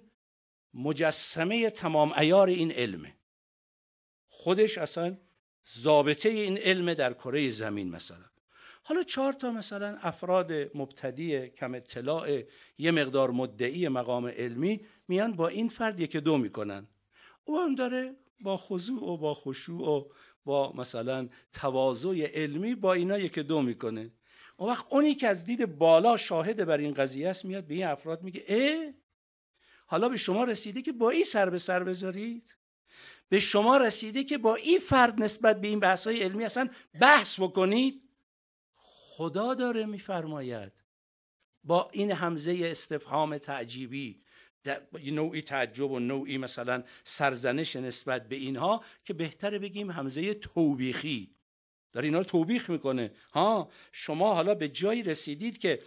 مجسمه تمام عیار این علمه، خودش اصلا ضابطه این علم در کره زمین. مثلا حالا 4 تا مثلا افراد مبتدی کم اطلاع یه مقدار مدعی مقام علمی میان با این فرد 1 2 میکنن. او هم داره با خضوع و با خشوع و با مثلا تواضع علمی با اینا 1 2 میکنه. اون وقت اونی که از دید بالا شاهد بر این قضیه است میاد به این افراد میگه حالا به شما رسیده که با این سر به سر بذارید؟ به شما رسیده که با این فرد نسبت به این بحث‌های علمی اصلا بحث بکنید؟ خدا داره میفرماید با این همزه استفهام تعجیبی، نوعی تعجب و نوعی مثلا سرزنش نسبت به اینها، که بهتره بگیم همزه توبیخی، داره اینا رو توبیخ میکنه. ها شما حالا به جایی رسیدید که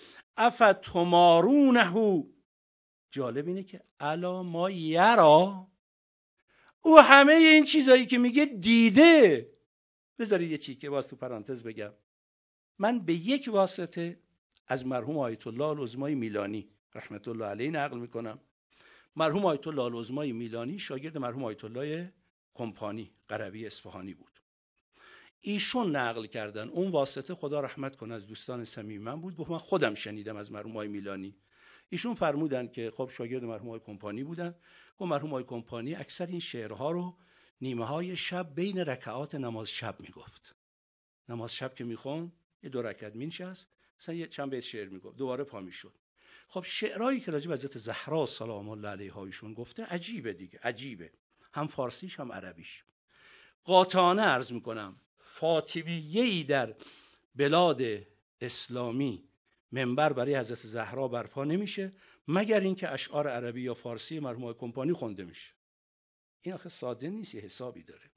افتمارونه. جالب اینه که الا ما یرا، او همه این چیزایی که میگه دیده. بذارید یه چی که باز تو پرانتز بگم. من به یک واسطه از مرحوم آیت الله العظمای میلانی رحمت الله علیه نقل میکنم. مرحوم آیت الله العظمای میلانی شاگرد مرحوم آیت الله کمپانی قروی اصفهانی بود. ایشون نقل کردن، اون واسطه خدا رحمت کنه از دوستان صمیمی من بود، گفت من خودم شنیدم از مرحوم آقای میلانی. ایشون فرمودن که خب شاگرد مرحوم آقای کمپانی بودن، گفت مرحوم آقای کمپانی اکثر این شعرها رو نیمه های شب بین رکعات نماز شب میگفت. نماز شب که میخوند یه 2 رکعت مینشست، مثلا یه چند بیت شعر میگفت، دوباره پا میشد. خب شعرهایی که راجع به حضرت زهرا سلام الله علیها ایشون گفته عجیبه دیگه، عجیبه، هم فارسیش هم عربیش. قاطعانه عرض میکنم فاطمیه‌ای در بلاد اسلامی منبر برای حضرت زهرا برپا نمیشه مگر اینکه اشعار عربی یا فارسی مرحوم کمپانی خونده میشه. این آخه ساده نیست، یه حسابی داره.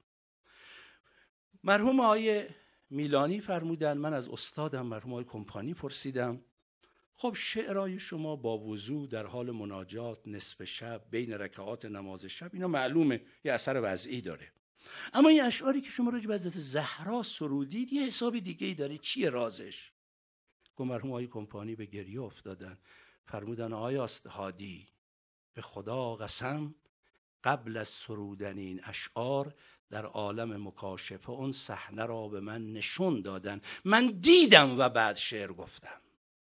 مرحوم آقای میلانی فرمودن من از استادم مرحوم آقای کمپانی پرسیدم خب شعرهای شما با وضو در حال مناجات نصف شب بین رکعات نماز شب اینا معلومه یه اثر وضعی داره، اما این اشعاری که شما راجع به حضرت زهرا سرودید یه حساب دیگه ای داره، چیه رازش؟ گفت مرحوم آقای کمپانی به گریه افتادن، فرمودن آقای استهادی به خدا قسم قبل از سرودن این اشعار در عالم مکاشفه اون صحنه را به من نشون دادن، من دیدم و بعد شعر گفتم.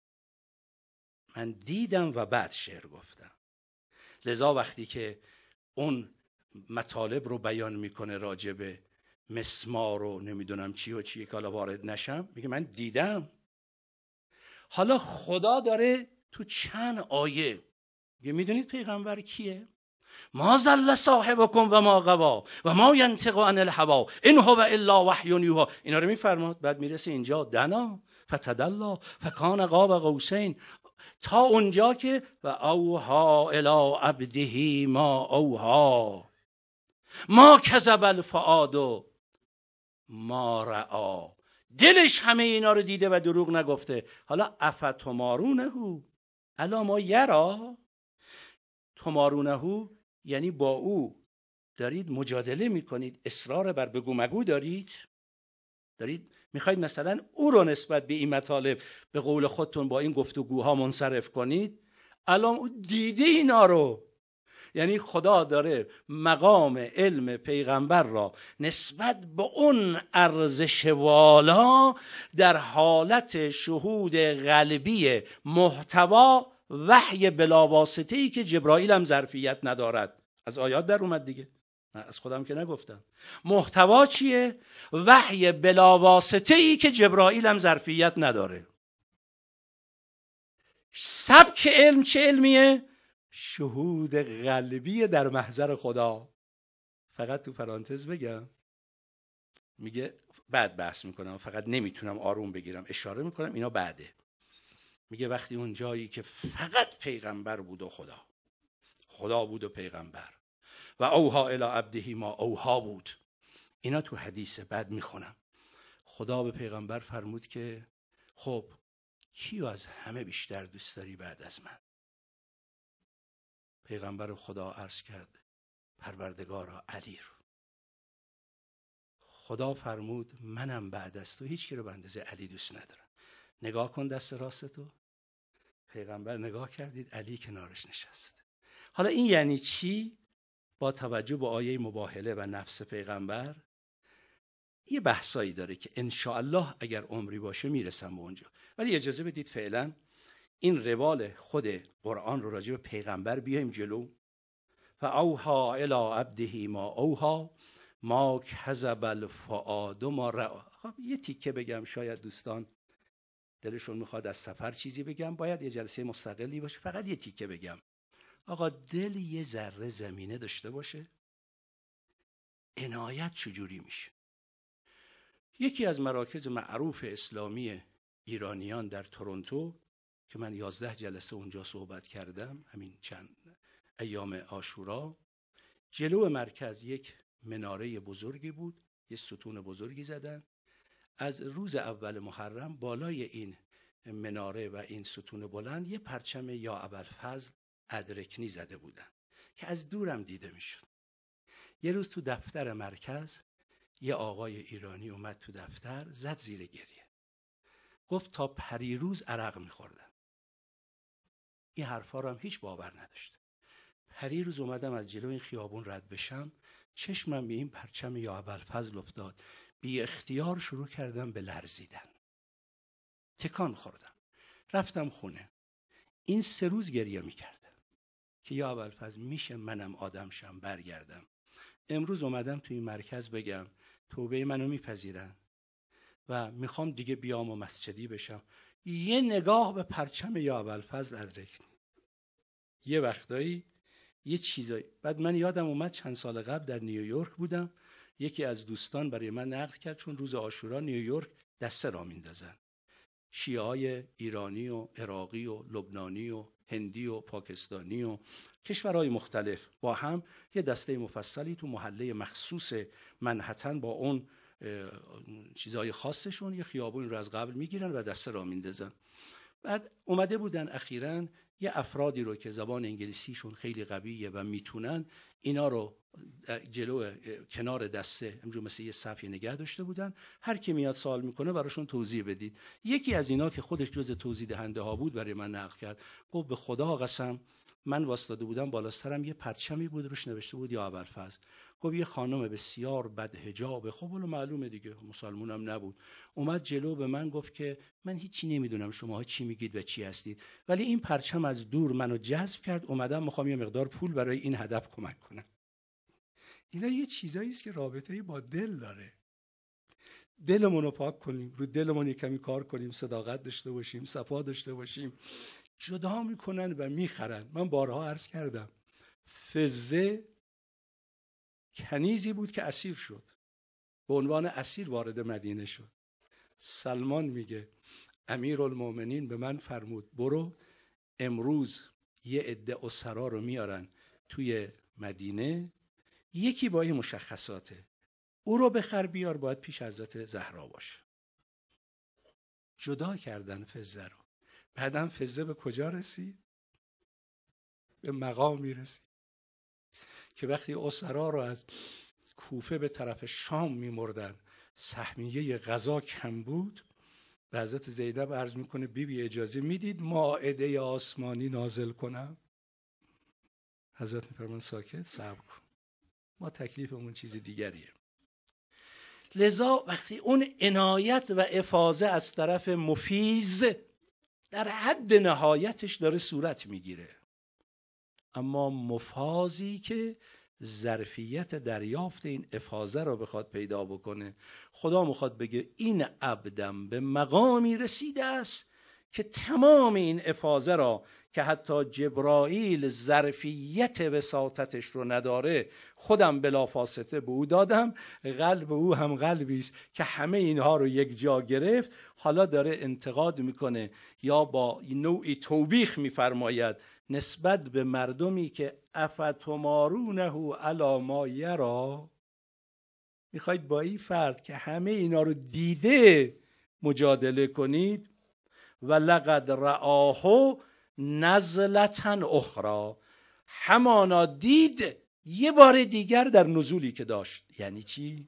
من دیدم و بعد شعر گفتم. لذا وقتی که اون مطالب رو بیان میکنه راجع به مسمار و نمیدونم چی و چی که حالا وارد نشم، میگه من دیدم. حالا خدا داره تو چند آیه میگه میدونید پیغمبر کیه؟ ما ضل صاحبکم و ما غوا و ما ینطق عن الهوا ان هو الا وحی یوحی. اینا رو میفرماد. بعد میرسه اینجا دنا فتدلا فکان قاب قوسین، تا اونجا که و اوها الی عبده ما اوها ما کذب الفؤاد ما رأى. دلش همه اینا رو دیده و دروغ نگفته. حالا افتمارونه الا ما یرا، تمارونه یعنی با او دارید مجادله میکنید، اصرار بر بگو مگو دارید میخواید مثلا او رو نسبت به این مطالب به قول خودتون با این گفتگوها منصرف کنید. الان او دیده اینا رو، یعنی خدا داره مقام علم پیغمبر را نسبت به اون ارزش والا در حالت شهود قلبی محتوا وحی بلاواسطه‌ای که جبرائیل هم ظرفیت ندارد. از آیات در اومد دیگه، من از خودم که نگفتم. محتوا چیه؟ وحی بلاواسطه‌ای که جبرائیل هم ظرفیت نداره. سبک علم چه علمیه؟ شهود قلبی در محضر خدا. فقط تو پرانتز بگم، میگه بعد بحث میکنم، فقط نمیتونم آروم بگیرم، اشاره میکنم اینا بعده. میگه وقتی اون جایی که فقط پیغمبر بود و خدا بود و پیغمبر و اوها الی عبده ما اوها بود، اینا تو حدیث بعد میخونم. خدا به پیغمبر فرمود که خب کیو از همه بیشتر دوست داری بعد از من؟ پیغمبر خدا عرض کرد پروردگارا علی رو. خدا فرمود منم بعد از تو هیچ کی رو به اندازه علی دوست ندارم. نگاه کن دست راست تو. پیغمبر نگاه کردید علی کنارش نشست. حالا این یعنی چی؟ با توجه به آیه مباهله و نفس پیغمبر یه بحثایی داره که انشاءالله اگر عمری باشه میرسم به اونجا، ولی اجازه بدید فعلا این روال خود قرآن رو راجع به پیغمبر بیایم جلو. فاوحی الی عبده ما اوحی ما کذب الفؤاد ما رأى. خب یه تیکه بگم، شاید دوستان دلشون میخواد از سفر چیزی بگم، باید یه جلسه مستقلی باشه، فقط یه تیکه بگم. آقا دل یه ذره زمینه داشته باشه، عنایت چجوری میشه؟ یکی از مراکز معروف اسلامی ایرانیان در تورنتو که من 11 جلسه اونجا صحبت کردم همین چند ایام عاشورا، جلو مرکز یک مناره بزرگی بود، یه ستون بزرگی زدن. از روز اول محرم بالای این مناره و این ستون بلند یه پرچم یا ابوالفضل ادرکنی زده بودن که از دورم دیده میشد. یه روز تو دفتر مرکز یه آقای ایرانی اومد تو دفتر، زد زیر گریه، گفت تا پریروز عرق میخوردم. این حرفا رو هم هیچ باور نداشت. پریروز اومدم از جلو این خیابون رد بشم، چشمم به این پرچم یا ابوالفضل افتاد، بی اختیار شروع کردم به لرزیدن، تکان خوردم، رفتم خونه. این 3 روز گریه میکردم که یا ابوالفضل میشه منم آدم شم برگردم. امروز اومدم توی این مرکز بگم توبه منو میپذیرن و میخوام دیگه بیام و مسجدی بشم. یه نگاه به پرچم یا ابوالفضل ادرکنی، یه وقتایی یه چیزایی. بعد من یادم اومد چند سال قبل در نیویورک بودم، یکی از دوستان برای من نقل کرد چون روز عاشورا نیویورک دسته را میندازن، شیعه‌های ایرانی و عراقی و لبنانی و هندی و پاکستانی و کشورهای مختلف با هم یه دسته مفصلی تو محله مخصوص منهتن با اون چیزهای خاصشون یه خیابون رو از قبل میگیرن و دسته را میندازن. بعد اومده بودن اخیراً یه افرادی رو که زبان انگلیسیشون خیلی قویه و میتونن اینا رو جلو کنار دسته همجور مثل یه صفی نگه داشته بودن، هر کی میاد سوال میکنه براشون توضیح بدید. یکی از اینا که خودش جز توضیح دهنده ها بود برای من نقل کرد، گفت به خدا قسم من واسطاده بودم بالا سرم یه پرچمی بود روش نوشته بود یا ابوالفضل. گفت یه خانم بسیار بد حجاب، خب اون معلومه دیگه مسلمونم نبود، اومد جلو به من گفت که من هیچی نمیدونم شماها چی میگید و چی هستید، ولی این پرچم از دور منو جذب کرد، اومدم میخوام یه مقدار پول برای این هدف کمک کنم. اینا یه چیزایی است که رابطه‌ای با دل داره. دلمون رو پاک کنیم، رو دلمون یه کمی کار کنیم، صداقت داشته باشیم، صفا داشته باشیم. جدا میکنن و میخرن. من بارها عرض کردم فزه کنیزی بود که اسیر شد، به عنوان اسیر وارد مدینه شد. سلمان میگه امیرالمومنین به من فرمود برو امروز یه عده اسرا رو میارن توی مدینه، یکی با این مشخصاته، او رو بخر بیار، باید پیش حضرت زهرا باشه. جدا کردن فزه رو. بعدم فزه به کجا رسید؟ به مقامی رسید که وقتی اسرا رو از کوفه به طرف شام میمردن سهمیه غذا کم بود، به حضرت زینب عرض میکنه بی اجازه میدید مائده آسمانی نازل کنم؟ حضرت میفرمان ساکت، صبر کن، ما تکلیفمون چیز دیگریه. لذا وقتی اون عنایت و افاضه از طرف مفیض در حد نهایتش داره صورت میگیره، اما مفازی که ظرفیت دریافت این افاضه رو بخواد پیدا بکنه، خدا میخواد بگه این عبدم به مقامی رسیده است که تمام این افاضه را که حتی جبرائیل ظرفیت وساطتش رو نداره خودم بلافاصله به او دادم. قلب او هم قلبی است که همه اینها رو یک جا گرفت. حالا داره انتقاد میکنه یا با نوعی توبیخ میفرماید نسبت به مردمی که افتمارونه علی ما یرا، میخواید با این فرد که همه اینا رو دیده مجادله کنید. و لقد رآه نزلة اخرى، همانا دید یه بار دیگر در نزولی که داشت. یعنی چی؟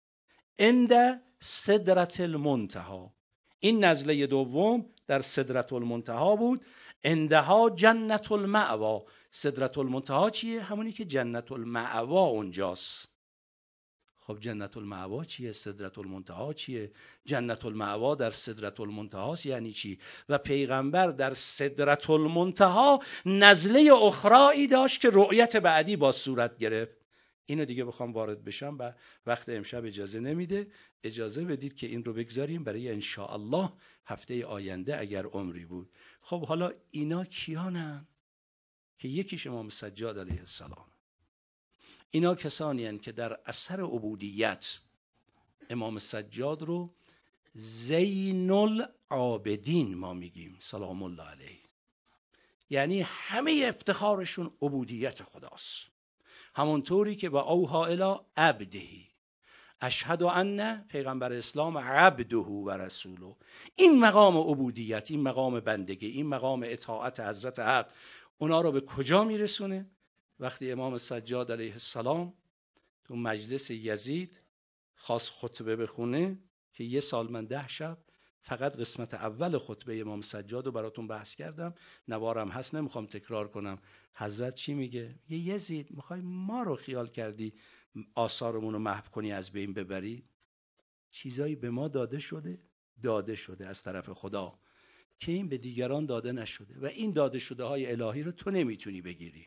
عند سدرة المنتهی، این نزله دوم در سدرة المنتهی بود. عندها جنت المأوی، سدرة المنتهی چیه؟ همونی که جنت المأوی اونجاست. خب جنت المأوی چیه؟ سدرة المنتهی چیه؟ جنت المأوی در سدرة المنتهی یعنی چی؟ و پیغمبر در سدرة المنتهی نزله اخرایی داشت که رؤیت بعدی با صورت گرفت. اینو دیگه بخوام وارد بشم و وقت امشب اجازه نمیده. اجازه بدید که این رو بگذاریم برای انشاءالله هفته آینده اگر عمری بود. خب حالا اینا کیانن؟ که یکیش امام سجاد علیه السلام. اینا کسانی هستند که در اثر عبودیت امام سجاد رو زین العابدین ما میگیم سلام الله علیه، یعنی همه افتخارشون عبودیت خداست. همونطوری که با اوها الی عبده اشهد ان پیغمبر اسلام عبده و رسوله، این مقام عبودیت، این مقام بندگی، این مقام اطاعت حضرت حق اونا رو به کجا میرسونه؟ وقتی امام سجاد علیه السلام تو مجلس یزید خواست خطبه بخونه که 1 سال من 10 شب فقط قسمت اول خطبه امام سجاد رو براتون بحث کردم، نوارم هست نمیخوام تکرار کنم. حضرت چی میگه؟ یزید میخوای ما رو خیال کردی آثارمون رو محو کنی از بین ببری؟ چیزایی به ما داده شده از طرف خدا که این به دیگران داده نشده و این داده شده های الهی رو تو نمیتونی بگیری.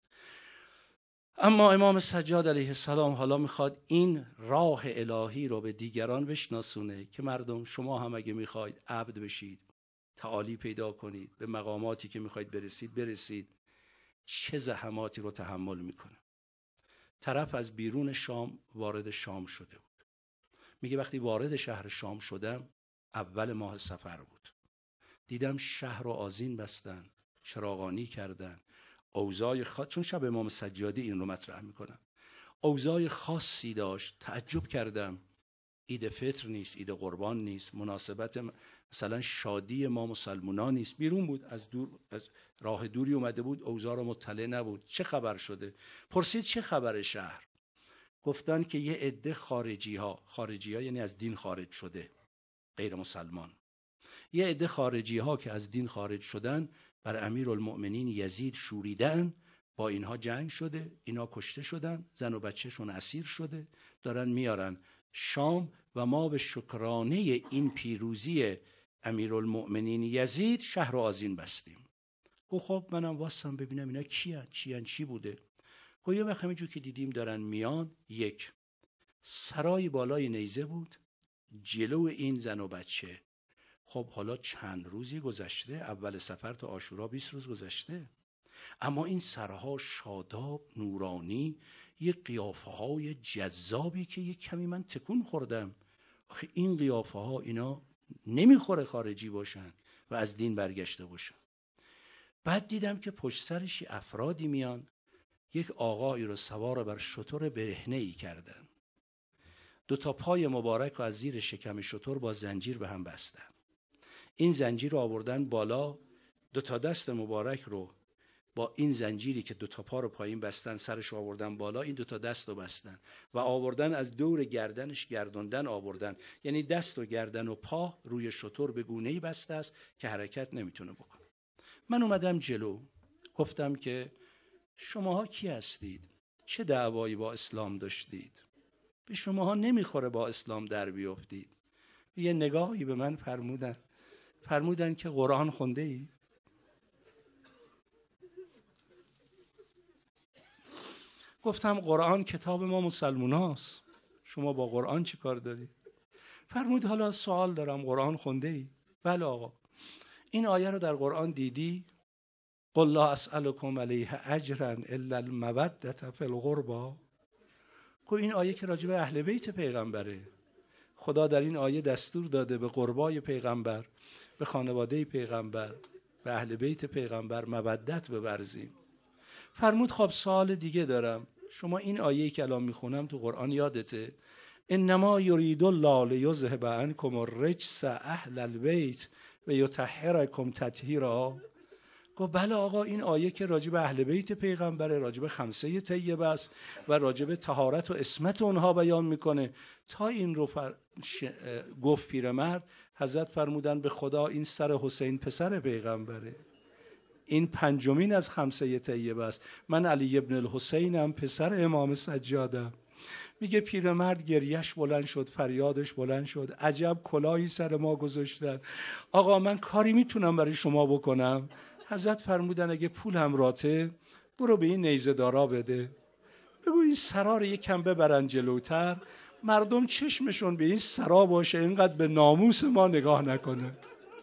اما امام سجاد علیه السلام حالا میخواد این راه الهی رو به دیگران بشناسونه که مردم شما هم اگه میخواید عبد بشید، تعالی پیدا کنید، به مقاماتی که میخواید برسید، چه زحماتی رو تحمل میکنه. طرف از بیرون شام وارد شام شده بود. میگه وقتی وارد شهر شام شدم، اول ماه سفر بود، دیدم شهر رو آذین بستن، چراغانی کردن، اوضاع چون شب امام سجادی این رو مطرح میکنم، اوضاع خاصی داشت. تعجب کردم، عید فطر نیست، عید قربان نیست، مناسبت مثلا شادی ما مسلمانان نیست. بیرون بود، از راه دوری اومده بود، اوضاع رو مطلع نبود. چه خبر شده؟ پرسید چه خبر شهر؟ گفتن که یه عده خارجی ها یعنی از دین خارج شده، غیر مسلمان، یه عده خارجی ها که از دین خارج شدن بر امیرالمؤمنین یزید شوریدن، با اینها جنگ شده، اینا کشته شدن، زن و بچهشون اسیر شده، دارن میارن شام و ما به شکرانه این پیروزی امیرالمؤمنین یزید شهر و آذین بستیم. گفت خب منم واسم ببینم اینا کیان چی بوده. گفت یه وقت همینجور که دیدیم دارن میان، یک سرای بالای نیزه بود جلو این زن و بچه. خب حالا چند روزی گذشته، اول سفر تا عاشورا 20 روز گذشته، اما این سرها شاداب نورانی، یه قیافه های جذابی که یک کمی من تکون خوردم. آخه این قیافه ها اینا نمیخوره خارجی باشن و از دین برگشته باشن. بعد دیدم که پشت سرش افرادی میان، یک آقایی رو سوار بر شتر برهنه‌ای کردن، 2 تا پای مبارک رو از زیر شکم شتر با زنجیر به هم بستن. این زنجیر رو آوردن بالا، 2 تا دست مبارک رو با این زنجیری که 2 تا پا رو پایین بستن، سرش آوردن بالا، این 2 تا دست رو بستن و آوردن از دور گردنش گردوندن آوردن، یعنی دست و گردن و پا روی شتر به گونه‌ای بسته است که حرکت نمیتونه بکنه. من اومدم جلو، گفتم که شماها کی هستید؟ چه دعوایی با اسلام داشتید؟ به شماها نمیخوره با اسلام در بیافتید. یه نگاهی به من فرمودن که قرآن خونده ای؟ گفتم قرآن کتاب ما مسلموناست، شما با قرآن چی کار دارید؟ فرمود حالا سوال دارم، قرآن خونده ای؟ بله آقا. این آیه رو در قرآن دیدی؟ قل لا اسألكم علیه اجرا الا المودة فی القربى. این آیه که راجع به اهل بیت پیغمبره، خدا در این آیه دستور داده به قربای پیغمبر، به خانواده پیغمبر، به اهل بیت پیغمبر مودت بورزیم. فرمود خب سوال دیگه دارم، شما این آیه‌ای که الان میخونم تو قرآن یادته؟ انما یرید الله لیذهب عنکم الرجس اهل البیت و یطهرکم تطهیرا. گفت بله آقا، این آیه که راجب اهل بیت پیغمبره، راجب خمسه طیبه است و راجب طهارت و عصمت اونها بیان میکنه. تا این رو گفت پیرمرد، حضرت فرمودن به خدا این سر حسین پسر پیغمبره، این 5مین از خمسه طیبه است، من علی ابن الحسینم، پسر امام سجادم. میگه پیرمرد گریش بلند شد، فریادش بلند شد، عجب کلاهی سر ما گذاشتن، آقا من کاری میتونم برای شما بکنم؟ حضرت فرمودن اگه پول همراته برو به این نیزه دارا بده، بگو این سرا رو یکم ببرن جلوتر، مردم چشمشون به این سرا باشه، اینقدر به ناموس ما نگاه نکنه.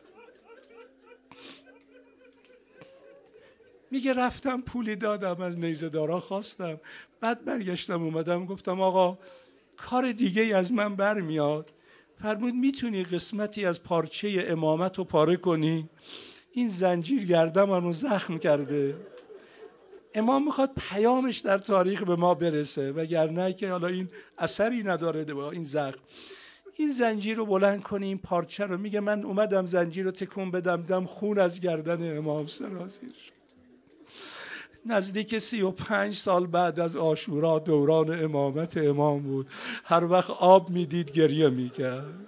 میگه رفتم پولی دادم، از نیزه دارا خواستم، بعد برگشتم اومدم گفتم آقا کار دیگه ای از من برمیاد. فرمود میتونی قسمتی از پارچه امامت رو پاره کنی؟ این زنجیر گردنمو زخم کرده. امام میخواد پیامش در تاریخ به ما برسه، وگرنه که حالا این اثری نداره با این زخم. این زنجیر رو بلند کنی، این پارچه رو. میگه من اومدم زنجیر رو تکون بدم، خون از گردن امام سرازیر شد. نزدیک 35 سال بعد از عاشورا دوران امامت امام بود. هر وقت آب میدید گریه میکرد.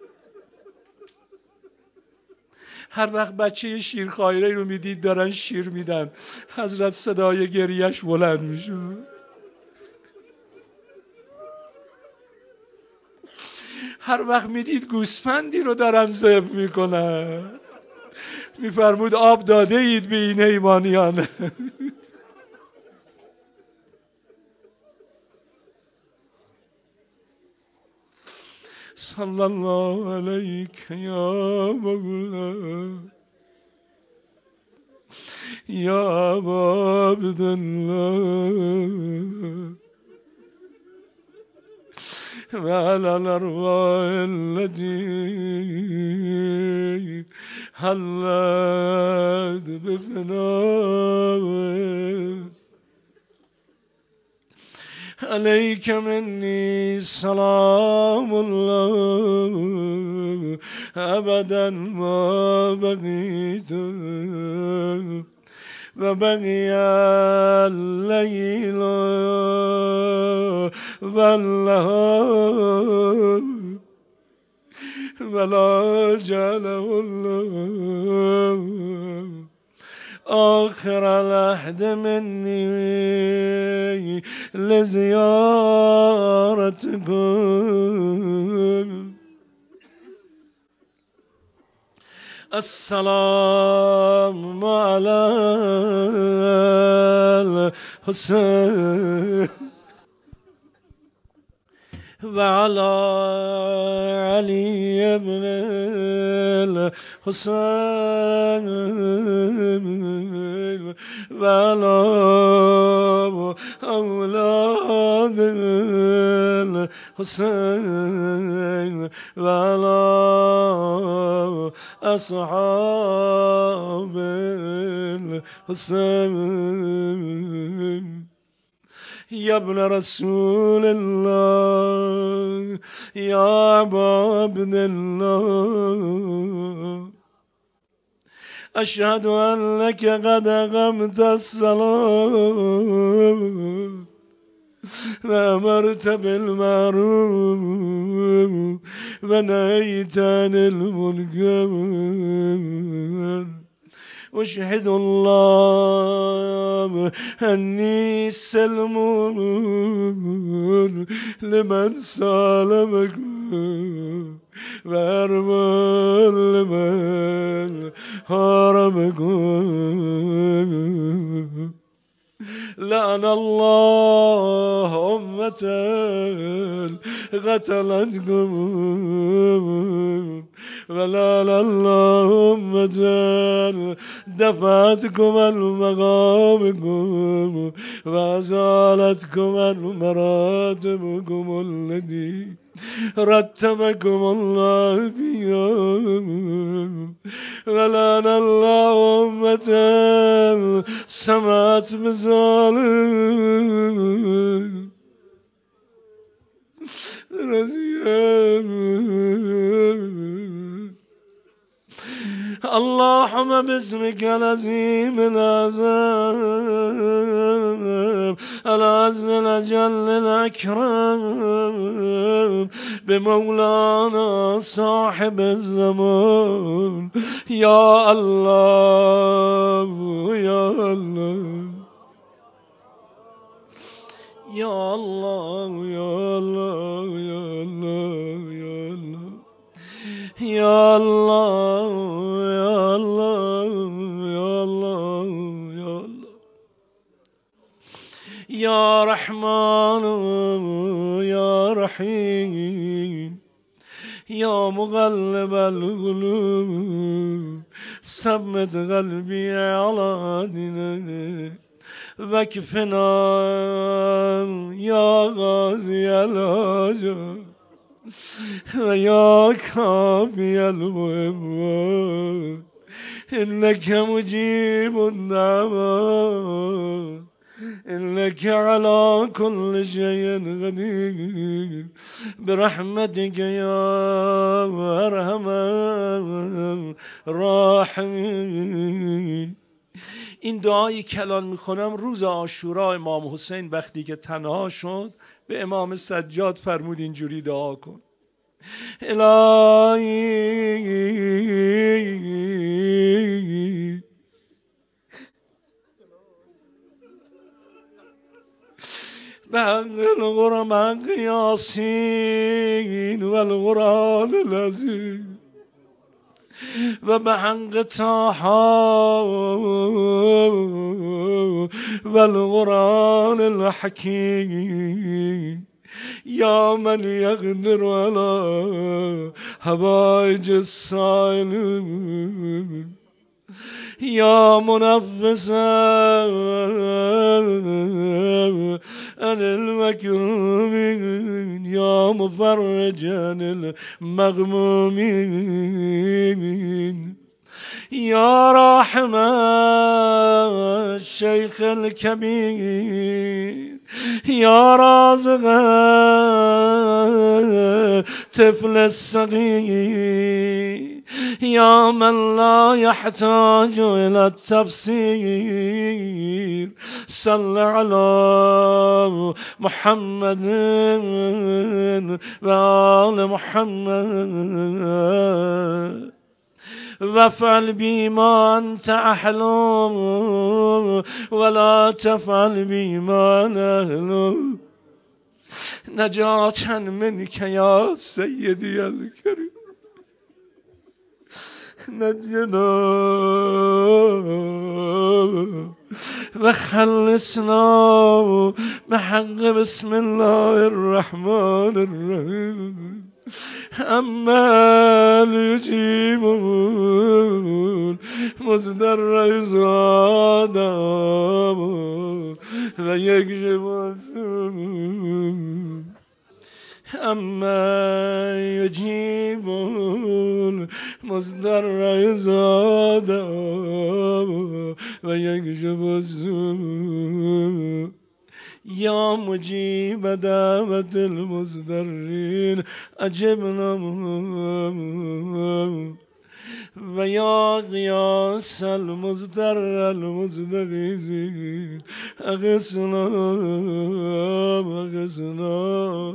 هر وقت بچه شیرخواره رو میدید دارن شیر میدن، حضرت صدای گریهش بلند میشد. هر وقت میدید گوسفندی رو دارن ذبح میکنن، میفرمود آب داده اید به این حیوانیان. صلی الله علیک یا مولا یا ابا عبدالله و علی الارواح التي حلت بفنائه علیک منی سلام الله ابدا ما بقیت و بقی اللیل و النهار ولا جعله الله آخر العهد منی لزیارتكم. السلام على الحسين وعلى علي بن الحسين وعلى أولاد الحسين وعلى أصحاب الحسين. يا ابن رسول الله يا أبا عبد الله أشهد أنك قد أقمت الصلاة وأمرت بالمعروف ونهيت عن المنكر أشهد الله أني سلمون لمن سالمكم وأرمان لمن حاربكم لعن الله أمة قتلتكم ولعن الله أمة دفعتكم عن مقامكم وأزالتكم عن مراتبكم التي رتبكم الله فيها ولعن الله أمة سمعت بظالم اللهم باسمك العظيم العظيم العز الأجل الأكرم بمولانا صاحب الزمان يا الله يا الله يا الله يا الله يا الله يا الله يا الله يا الله يا الله يا رحمن يا رحيم يا مغلب القلوب ثبت قلبي على دينك واكفنا يا غازي الحاجات ويا كافي المهمات إنك مجيب الدعوات إنك على كل شيء قدير برحمتك يا أرحم الراحمين. این دعایی که الان میخونم روز عاشورا امام حسین وقتی که تنها شد به امام سجاد فرمود اینجوری دعا کن: الهی به حق القرآن یاسین و القرآن العظیم و به حق طه و القرآن الحکیم یا من یقدر على حوائج السائلین یا منفسا عن المكروبين يا مفرجا المغمومين يا راحم الشيخ الكبير يا رازق طفل الصغير يا من لا يحتاج إلى التفسير صل على محمد وآل محمد وافعل بما أنت أحلم ولا تفعل بما نهل نجاة منك يا سيدي الكريم نجنا وخلصنا بحق بسم الله الرحمن الرحيم أما يجيبون مصدر إزادا ويكشف السوء أما يجيبون مصدر إزادا ويكشف السوء يا مجيب دعوة المضطرين أجبنا و یا قیاس المزدر المزدقیزین اغسنا اغسنا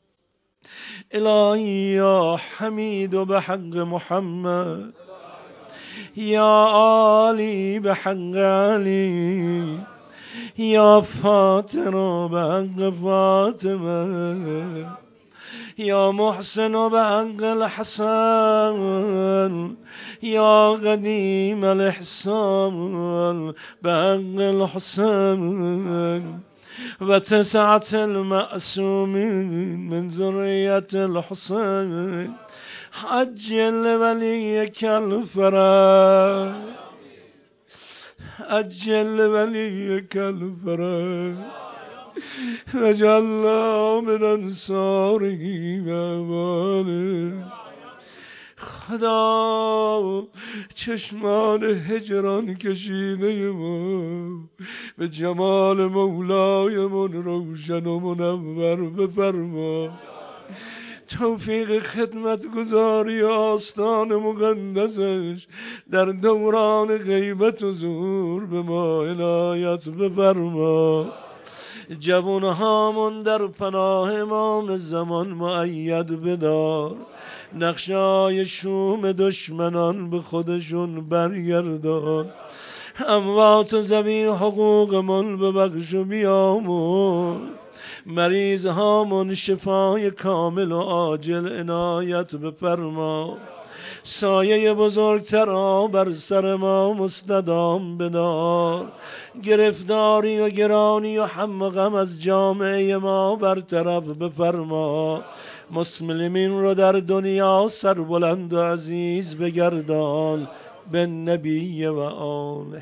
الهی یا حمید و بحق محمد یا علی بحق علی یا فاطر بحق فاطمه یا محسن بحق الحسن یا قدیم الاحسان بحق الحسن و تسعة المعصومين من ذرية الحسين عجل وليك الفرج عجل وليك الفرج وجعلنا من انصاره وامانه. خدا چشمان هجران کشیده ما به جمال مولایمون روشن و منور بفرما. توفیق خدمت گذاری آستان مقدسش در دوران غیبت و ظهور به ما عنایت بفرما. جوانهامون در پناه امام زمان مؤید بدار. نقشای شوم دشمنان به خودشون برگردان. اموات و ذوی حقوقمون ببخش و بیامون. مریض هامون شفای کامل و عاجل عنایت بفرما. سایه بزرگتر بر سر ما مستدام بدار. گرفتاری و گرانی و هم و غم از جامعه ما برطرف بفرما. مسلمین رو در دنیا سربلند و عزیز بگردان. به نبی و آله.